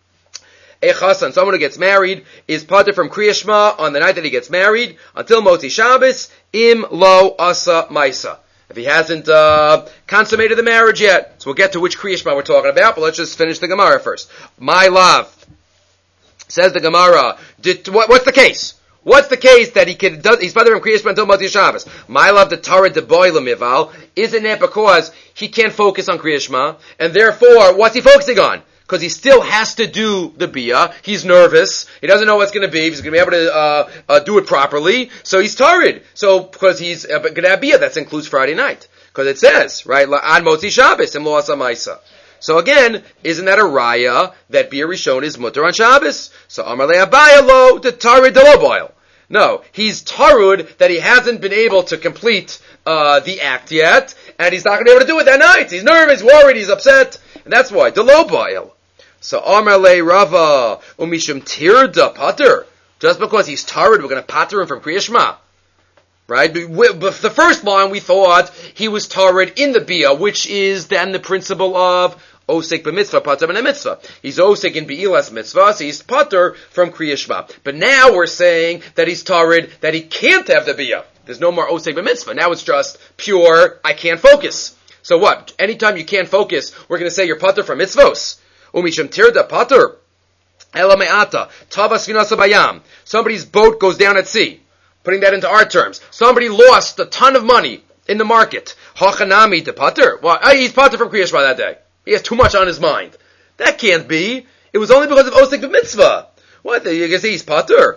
A chasan, someone who gets married, is pater from kriya shma on the night that he gets married, until motzi Shabbos, im lo asa maisa. If he hasn't consummated the marriage yet. So we'll get to which kriya shma we're talking about, but let's just finish the Gemara first. My love. Says the Gemara, what's the case? What's the case that he's father from Kriyas until Motzi Shabbos? My love, the Torah de Boila Mival, isn't it because he can't focus on Kriyas Shema, and therefore, what's he focusing on? Because he still has to do the Bia, he's nervous, he doesn't know what's going to be, if he's going to be able to do it properly, so he's tired. So, because he's going to have Bia, that includes Friday night. Because it says, right, Ad Motzi Shabbos, Im Lo Asa Maisa. So again, isn't that a raya that Bia Rishon is mutter on Shabbos? So Amar le Abaya lo the tarid de lo boil. No, he's tarud that he hasn't been able to complete the act yet, and he's not going to be able to do it that night. He's nervous, worried, he's upset, and that's why de lo boil. So Amar le Rava umishum tirda pater. Just because he's tarud, we're going to pater him from Kriya Shema. Right? But the first line we thought he was tarud in the Bia, which is then the principle of Osek b'mitzvah, pater b'nei mitzvah. He's Osek in Be'ilas mitzvah, so he's pater from Kriya Shema. But now we're saying that he's tarud, that he can't have the Bia. There's no more Osek b'mitzvah. Now it's just pure, I can't focus. So what? Anytime you can't focus, we're going to say you're pater from mitzvos. Umisham tirda pater. Ela me'ata. Tavas vinasa bayam. Somebody's boat goes down at sea. Putting that into our terms. Somebody lost a ton of money in the market. Hachanami de pater. Well, he's pater from Kriya Shema that day. He has too much on his mind. That can't be. It was only because of Osek b'mitzvah. What? You can say he's patur.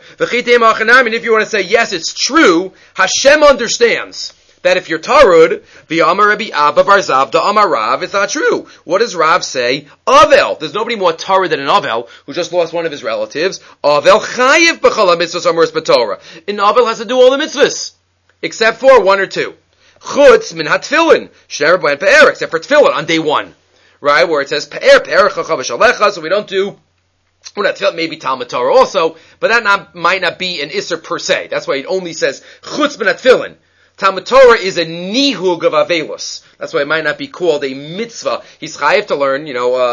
And if you want to say, yes, it's true, Hashem understands that if you're Tarud, the Amar Rabbi Abba Bar Zavda Amar Rav, it's not true. What does Rav say? Avel. There's nobody more Tarud than an Avel, who just lost one of his relatives. Avel chayiv b'chala mitzvahs amuras b'Torah. An Avel has to do all the mitzvahs, except for one or two. Chutz min hatfilin. Shner b'en pe'er, except for tefillin on day one. Right? Where it says pe'er chachav v'shalecha, so we don't do well, that's maybe Talmud Torah also, but that might not be an Isser per se. That's why it only says Chutz ben Atfilin. Talmud Torah is a nihug of Avelus. That's why it might not be called a mitzvah. He's chayiv to learn,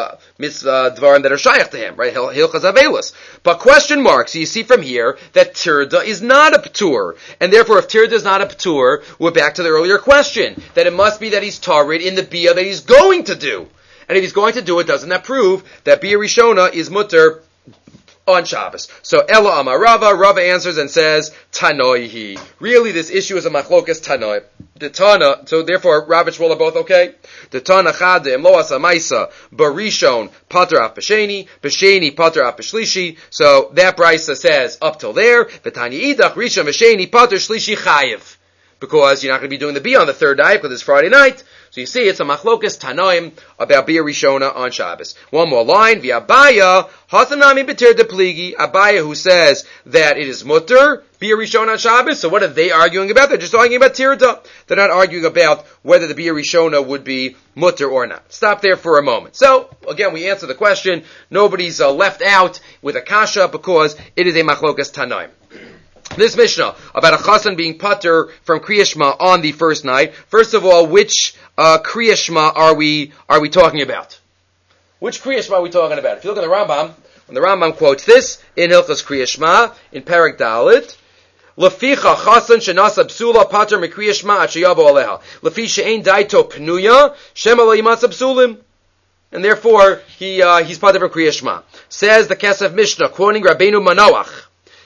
mitzvah dvarim that are shayach to him, right? Hilchas Avelus. But question mark. So you see from here that Tirda is not a Ptur. And therefore, if Tirda is not a Ptur, we're back to the earlier question, that it must be that he's Tarid in the Biyah that he's going to do. And if he's going to do it, doesn't that prove that Biyah Rishona is mutter on Shabbos? So Ella Amar Rava, Rava answers and says, Tanoihi. Really, this issue is a machlokas Tanoi. The Tana, so therefore, Rav and Shmuel are both okay? The Tana Chade, Emloas Amaisa, Barishon, Pater Af B'Sheni, B'Sheni, Pater Af B'Shlishi. So that Brisa says up till there, V'Tanya Idach, Rishon, B'Sheni, Pater Shlishi Chayiv. Because you're not going to be doing the Biyah on the third night, because it's Friday night. So you see, it's a machlokas Tanoim about Biyah Rishona on Shabbos. One more line, V'Abaya, Hasanami B'Tir De Pligi, Abaya who says that it is mutter, Biyah Rishona on Shabbos. So what are they arguing about? They're just arguing about Tirda. They're not arguing about whether the Biyah Rishona would be mutter or not. Stop there for a moment. So, again, we answer the question. Nobody's left out with a kasha because it is a machlokas Tanoim. This Mishnah about a chassan being pater from Kriya Shema on the first night. First of all, which Kriya Shema are we talking about? Which Kriya Shema are we talking about? If you look at the Rambam, when the Rambam quotes this in Hilchos Kriya Shema in Perek Dalet, Leficha chassan shenasa psula pater mikriya Shema at sheyavo aleha. Lefi she'ein daito pnuya shema lo yimatza psulim. And therefore he's pater from Kriya Shema. Says the Kesef Mishnah quoting Rabbeinu Manoach.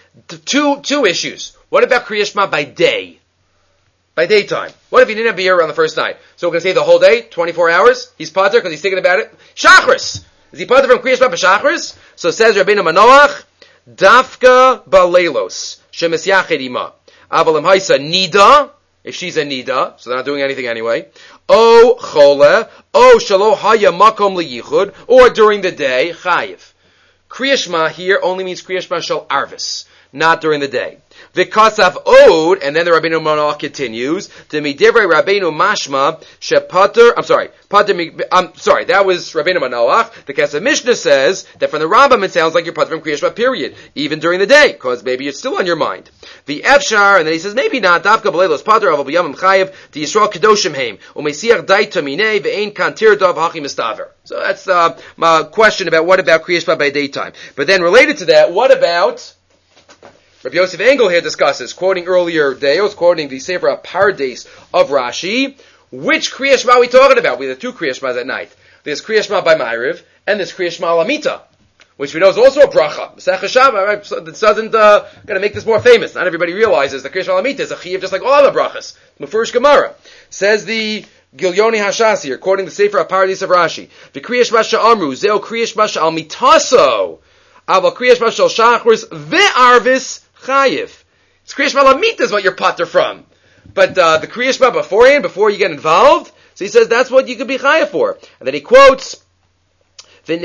Two issues. What about Kriya Shema by day? By daytime. What if he didn't have Biyah on the first night? So we're going to say the whole day, 24 hours? He's pater because he's thinking about it. Shachris! Is he pater from Kriya Shema by Shachris? So says Rabbeinu Manoach, Dafka baleilos, shemes yachid ima. Avalim haisa nida, if she's a nida, so they're not doing anything anyway. O chole, o shalo haya makom liyichud, or during the day, chayiv. Kriya Shema here only means Kriya Shema shel arvis, not during the day. V'kasav od, and then the Rabbeinu Manoach continues, to midivrei Rabbeinu mashma, shepater, that was Rabbeinu Manoach. The Kesef Mishnah says that from the Rambam it sounds like you're pater from Kriya Shema, period, even during the day, because maybe it's still on your mind. The Efshar, and then he says, maybe not, Dafka b'leilos pater, avol b'yamim chayiv, to Yisrael kedoshim heim, u'meisiach daita minei, ve'ein kan tirdav hachi mistaver. So that's my question about what about Kriya Shema by daytime. But then related to that, what about Rabbi Yosef Engel here discusses, quoting earlier Deos, quoting the Sefer Pardes of Rashi, which Kriya Shema are we talking about? We have two Kriya Shmas at night. There's Kriya Shema by Ma'ariv, and there's Kriya Shema Lamita, which we know is also a bracha. Masechah Shabbat, right? So this doesn't, going to make this more famous. Not everybody realizes that Kriya Shema Lamita is a chiyuv just like all other brachas. Mefurish Gemara. Says the Gilyoni Hashas here, quoting the Sefer Pardes of Rashi, the Kriya Shema Sha'amru, Zeo Kriya Shema Sha'al Mitaso, Aval Kriya Shema Sha'al Shachris, Ve'arvis, Chayiv. It's Kriya Shema Lamita is what you're pater from. But the Kriya Shema beforehand, before you get involved, so he says that's what you could be Chayiv for. And then he quotes, the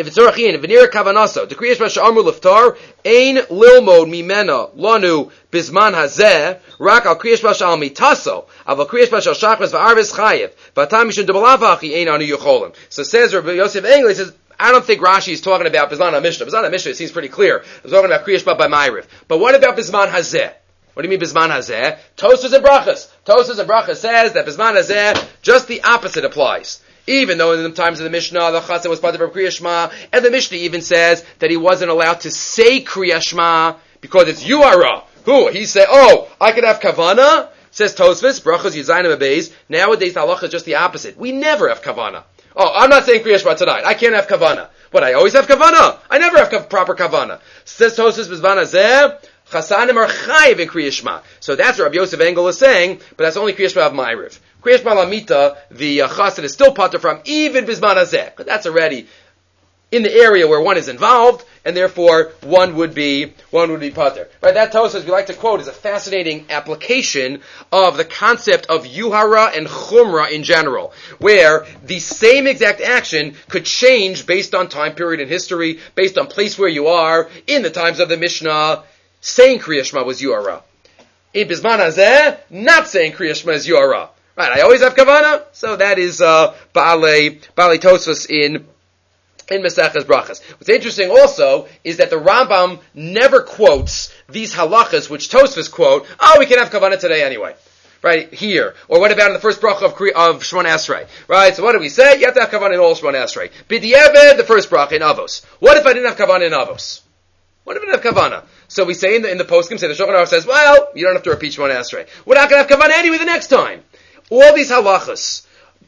Kriya Shema Sha'amru Liftar, Ein Lilmod Mimena Lanu Bizman Hazeh, Rak al Kriya Shema Sha'al Mitaso, Aval Kriya Shema Sha'al Shachris Ve'arvis Chayiv, V'atam Mishun Debalavachi Ein Anu Yocholim. So says Rabbi Yosef Engel, he says, I don't think Rashi is talking about Bizman HaMishnah. Bizman HaMishnah, it seems pretty clear. He's talking about Kriya Shema by Ma'ariv. But what about Bizman Hazeh? What do you mean Bizman Hazeh? Tosfos and Brachas. Tosfos and Brachas says that Bizman Hazeh, just the opposite applies. Even though in the times of the Mishnah, the Chassan was part of Kriya Shema, and the Mishnah even says that he wasn't allowed to say Kriya Shema because it's Yuara. Who? He said, I could have Kavana? Says Tosfos, Brachas, Yizayim Abeis. Nowadays, the halacha is just the opposite. We never have Kavana. I'm not saying Kriya Shema tonight. I can't have Kavana. But I always have Kavana. I never have proper Kavana. Says Tosfos Bizman Hazeh, Chasanim are chayiv in Kriya Shema. So that's what Rabbi Yosef Engel is saying, but that's only Kriya Shema of Ma'ariv. Kriya Shema Lamita, the Chasan is still pater from, even Bizman Hazeh. But that's already in the area where one is involved, and therefore one would be pater. Right? That Tosfos we like to quote is a fascinating application of the concept of yuhara and chumra in general, where the same exact action could change based on time period in history, based on place where you are. In the times of the Mishnah, saying Kriya Shema was yuhara. In Bizman Hazeh, not saying Kriya Shema is yuhara. Right? I always have kavana, so that is Baalei Tosfos in Maseches Brachas. What's interesting also is that the Rambam never quotes these halachas which Tosfos quote, we can have kavanah today anyway. Right, here. Or what about in the first bracha of Shemona Esrei? Right, so what do we say? You have to have kavanah in all Shemona Esrei. B'di'eved, the first bracha in Avos. What if I didn't have kavanah in Avos? What if I didn't have kavanah? So we say in the poskim, say the Shulchan Aruch says, well, you don't have to repeat Shemona Esrei. We're not going to have kavanah anyway the next time. All these halachas.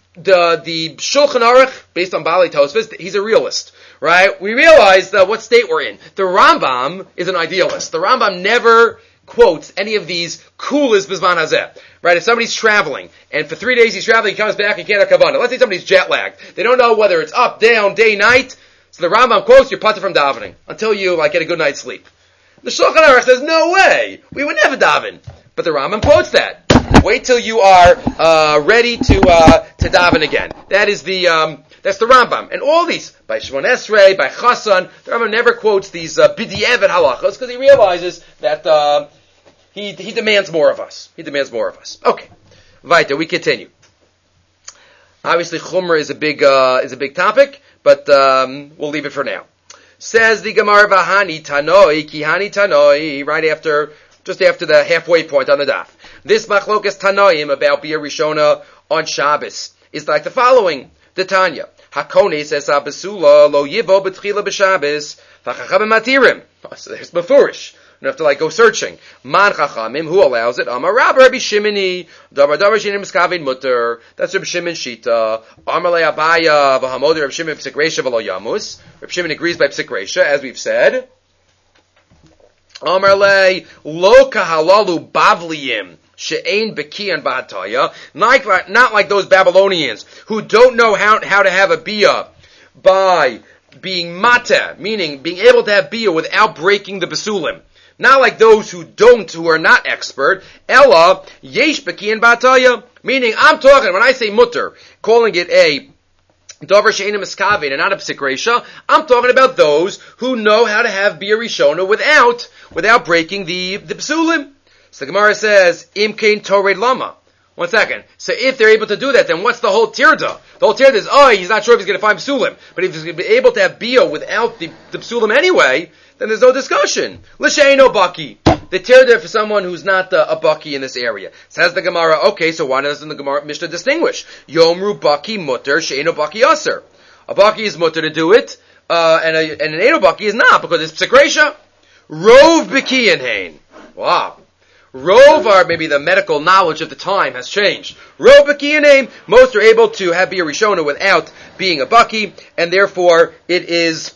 The Shulchan Aruch, based on Baalei Tosfos, he's a realist, right? We realize what state we're in. The Rambam is an idealist. The Rambam never quotes any of these kulas bizman hazeh, right? If somebody's traveling, and for 3 days he's traveling, he comes back, he can't have kavanah. Let's say somebody's jet lagged. They don't know whether it's up, down, day, night. So the Rambam quotes, you're pater from davening, until you, get a good night's sleep. The Shulchan Aruch says, no way! We would never daven. But the Rambam quotes that. Wait till you are ready to daven again. That's the Rambam. And all these, by Shemona Esrei, by Chassan, the Rambam never quotes these b'di'eved halachos because he realizes that he demands more of us. He demands more of us. Okay, weiter. We continue. Obviously, Chumrah is a big topic, but we'll leave it for now. Says the Gemara V'hani Tanoi Kihani Tanoi just after the halfway point on the daf. This machlokas Tanoim about Bia Rishona on Shabbos is like the following. The Tanya. Hakones es abesula lo yivo betchila b'Shabbos v'chachamim matirim. So there's Mefurish. You don't have to go searching. Man chachamim, who allows it? Amar Rabbi Shimoni, davar shinim skavin mutter. That's Rabbi Shimon Shita. Amar le Abaya v'hamoder Rabbi Shimon p'sik reisha v'lo yamus. Rabbi Shimon agrees by p'sik reisha, as we've said. Amar le lo kahalalu bavliyim. She'ein bekiyan b'hataya, not like those Babylonians who don't know how to have a biyah by being mata, meaning being able to have biyah without breaking the basulim. Not like those who are not expert. Ella yesh bekiyan b'hataya, meaning I'm talking when I say mutter, calling it a davar she'ein miskavin and not a psik reisha. I'm talking about those who know how to have biyah rishona without breaking the basulim. So the Gemara says, Im kain tored lama. 1 second. So if they're able to do that, then what's the whole tirda? The whole tirda is, he's not sure if he's going to find psulim. But if he's going to be able to have bio without the psulim anyway, then there's no discussion. L'she'eino baki. The tirda for someone who's not a baki in this area. Says the Gemara, okay, so why doesn't the Gemara Mishnah distinguish? Yomru baki mutter, she'eino baki aser. A baki is mutter to do it, and an eino baki is not, because it's psik reisha. Rov b'kiyan hein. Wow. Rov, or maybe the medical knowledge of the time has changed. Rov b'kiyanim, most are able to have biyah rishona without being a baki, and therefore it is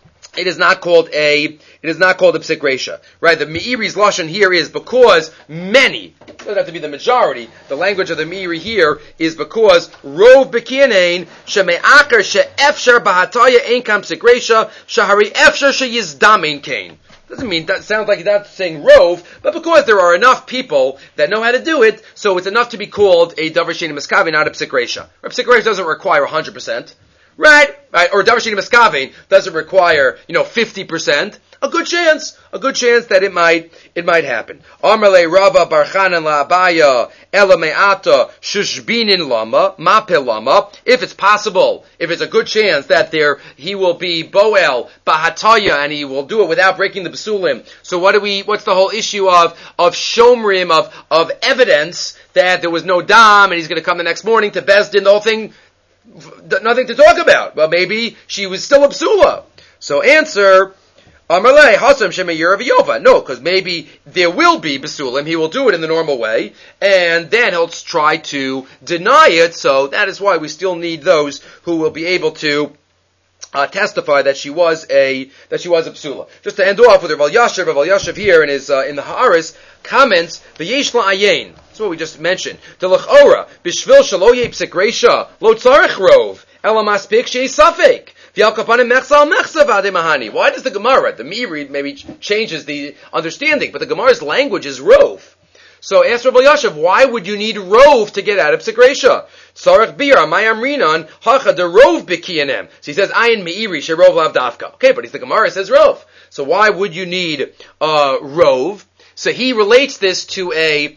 not called a psik reisha. Right? The Meiri's lashon here is because many, it doesn't have to be the majority, the language of the Meiri here is because Rov b'kiyanim, sheme'akar she'efshar b'hataya ein kam psik reisha, shahari efshar she'yizdamein kain. Doesn't mean that sounds like he's not saying rov, but because there are enough people that know how to do it, so it's enough to be called a davar she'eino miskavin, not a psik reisha. A psik reisha doesn't require 100%, right? Or davar she'eino miskavin doesn't require 50%. A good chance that it might happen. Amarle Rava Barchanan La Abaya Ela Me'ata Shushbinin Lama Mapil Lama. If it's possible, if it's a good chance that he will be Boel Bahataya and he will do it without breaking the basulim. So what's the whole issue of shomrim of evidence that there was no dam and he's going to come the next morning to Bezdin, the whole thing, nothing to talk about. Well, maybe she was still a psula. So answer. Amarle Hasam Shemeyir V'Yova. No, because maybe there will be basulim. He will do it in the normal way, and then he'll try to deny it. So that is why we still need those who will be able to testify that she was a psula. Just to end off with Rav Yashav here in the Haaris comments V'Yesh La'ayin. That's what we just mentioned. The L'chora B'Shvil Shalo Ye Psik Reisha Lo Tzarich Rov Ela Maspik Shei Safek. Why does the Gemara, the Meiri maybe changes the understanding, but the Gemara's language is rov. So ask Rabbi Yashav, why would you need rov to get out of Psik Reisha? Tzarech bira, mayam rinan, hacha de rov b'kiyanem. So he says, ayin me'iri, she rov lav dafka. Okay, but the Gemara says rov. So why would you need rov? So he relates this to a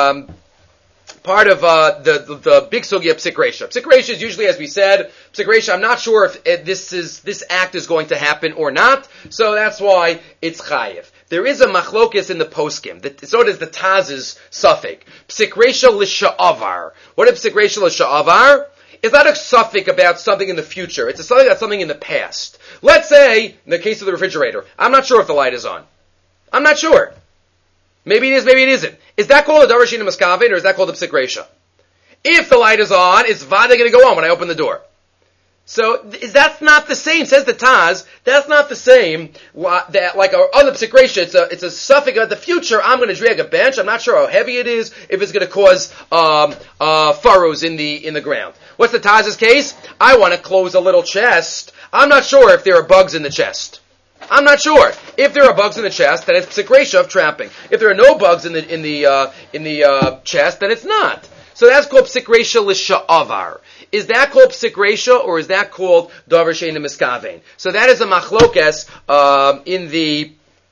part of the big sugya Psik Reisha. Psik Reisha is usually, as we said, Psik Reisha, I'm not sure if this act is going to happen or not, so that's why it's chayiv. There is a machlokis in the poskim. So does the Taz's suffix. Psik Reisha l'sha'avar. What is Psik Reisha l'sha'avar? It's not a suffix about something in the future. It's a suffix about something in the past. Let's say, in the case of the refrigerator, I'm not sure if the light is on. I'm not sure. Maybe it is, maybe it isn't. Is that called a davar she'eino miskaven, or is that called a Psik Reisha? If the light is on, it's vada going to go on when I open the door. So that's not the same, says the Taz. That's not the same. That like on the Psik Reisha, it's a suffix about the future. I'm going to drag a bench. I'm not sure how heavy it is. If it's going to cause furrows in the ground. What's the Taz's case? I want to close a little chest. I'm not sure if there are bugs in the chest. I'm not sure. If there are bugs in the chest, then it's Psik Reisha of trapping. If there are no bugs in the chest, then it's not. So that's called Psik Reisha l'sha'avar. Is that called Psik Reisha, or is that called davar she'eino miskaven? So that is a machlokes in the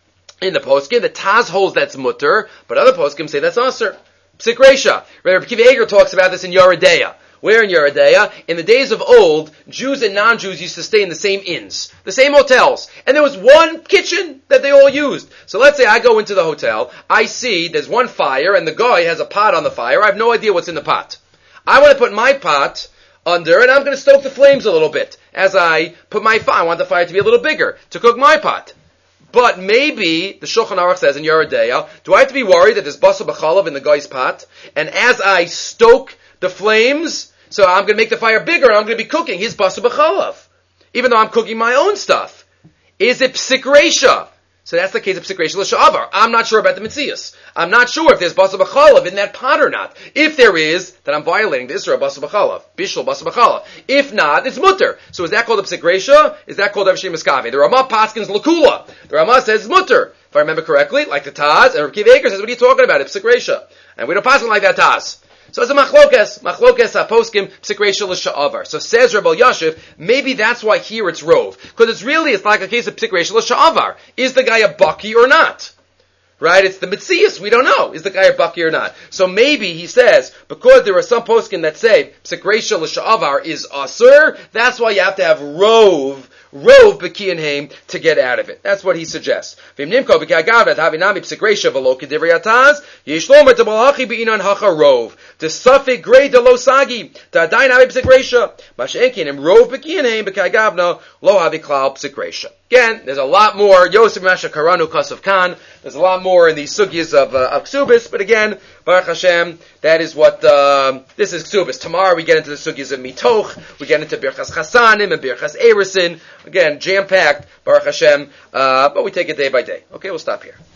poskim. The Taz holds that's mutter, but other poskim say that's aser. Psik Reisha. Rabbi Akiva Eiger talks about this in Yoredeya. Where in Yoredeya? In the days of old, Jews and non-Jews used to stay in the same inns, the same hotels, and there was one kitchen that they all used. So let's say I go into the hotel, I see there's one fire, and the guy has a pot on the fire. I have no idea what's in the pot. I want to put my pot under, and I'm going to stoke the flames a little bit. As I put my fire, I want the fire to be a little bigger, to cook my pot. But maybe, the Shulchan Aruch says in Yoredeya, do I have to be worried that there's basar b'chalav in the guy's pot? And as I stoke the flames, so I'm going to make the fire bigger, and I'm going to be cooking his basar b'chalav, even though I'm cooking my own stuff. Is it Psik Reisha? So that's the case of Psik Reisha l'sha'avar. I'm not sure about the Metzias. I'm not sure if there's basar b'chalav in that pot or not. If there is, then I'm violating the Isra basar b'chalav. Bishul basar b'chalav. If not, it's mutter. So is that called a Psik Reisha? Is that called davar she'eino miskaven? The Ramah paskins l'kula. The Ramah says mutter. If I remember correctly, like the Taz, and Rabbi Akiva Eiger says, what are you talking about? It's Psik Reisha. And we don't paskin like that Taz. So it's a machlokes poskim Psik Reisha l'sha'avar. So says Rabbi Yashiv, maybe that's why here it's rov, because it's like a case of Psik Reisha l'sha'avar. Is the guy a baki or not? Right? It's the Metzias. We don't know. Is the guy a baki or not? So maybe he says, because there are some poskim that say Psik Reisha l'sha'avar is asur, that's why you have to have rov b'kiyanheim to get out of it. That's what he suggests. V'im nimko b'kagav havinami Psik Reisha v'lo k'divrei ataz yishlomer t'malachi b'inan hacha rov t'safik grei de lo sagi t'adayin havi Psik Reisha mash'enkin im rov b'kiyanheim b'kagavna lo havi klal Psik Reisha. Again, there's a lot more. Yosef Masha Karanu Kasav Khan. There's a lot more in these sugyas of Ksubis, but again, Baruch Hashem, that is what this is Ksubis. Tomorrow we get into the sugyas of Mitoch. We get into Birchas Chasanim and Birchas Eresin. Again, jam packed, Baruch Hashem. But we take it day by day. Okay, we'll stop here.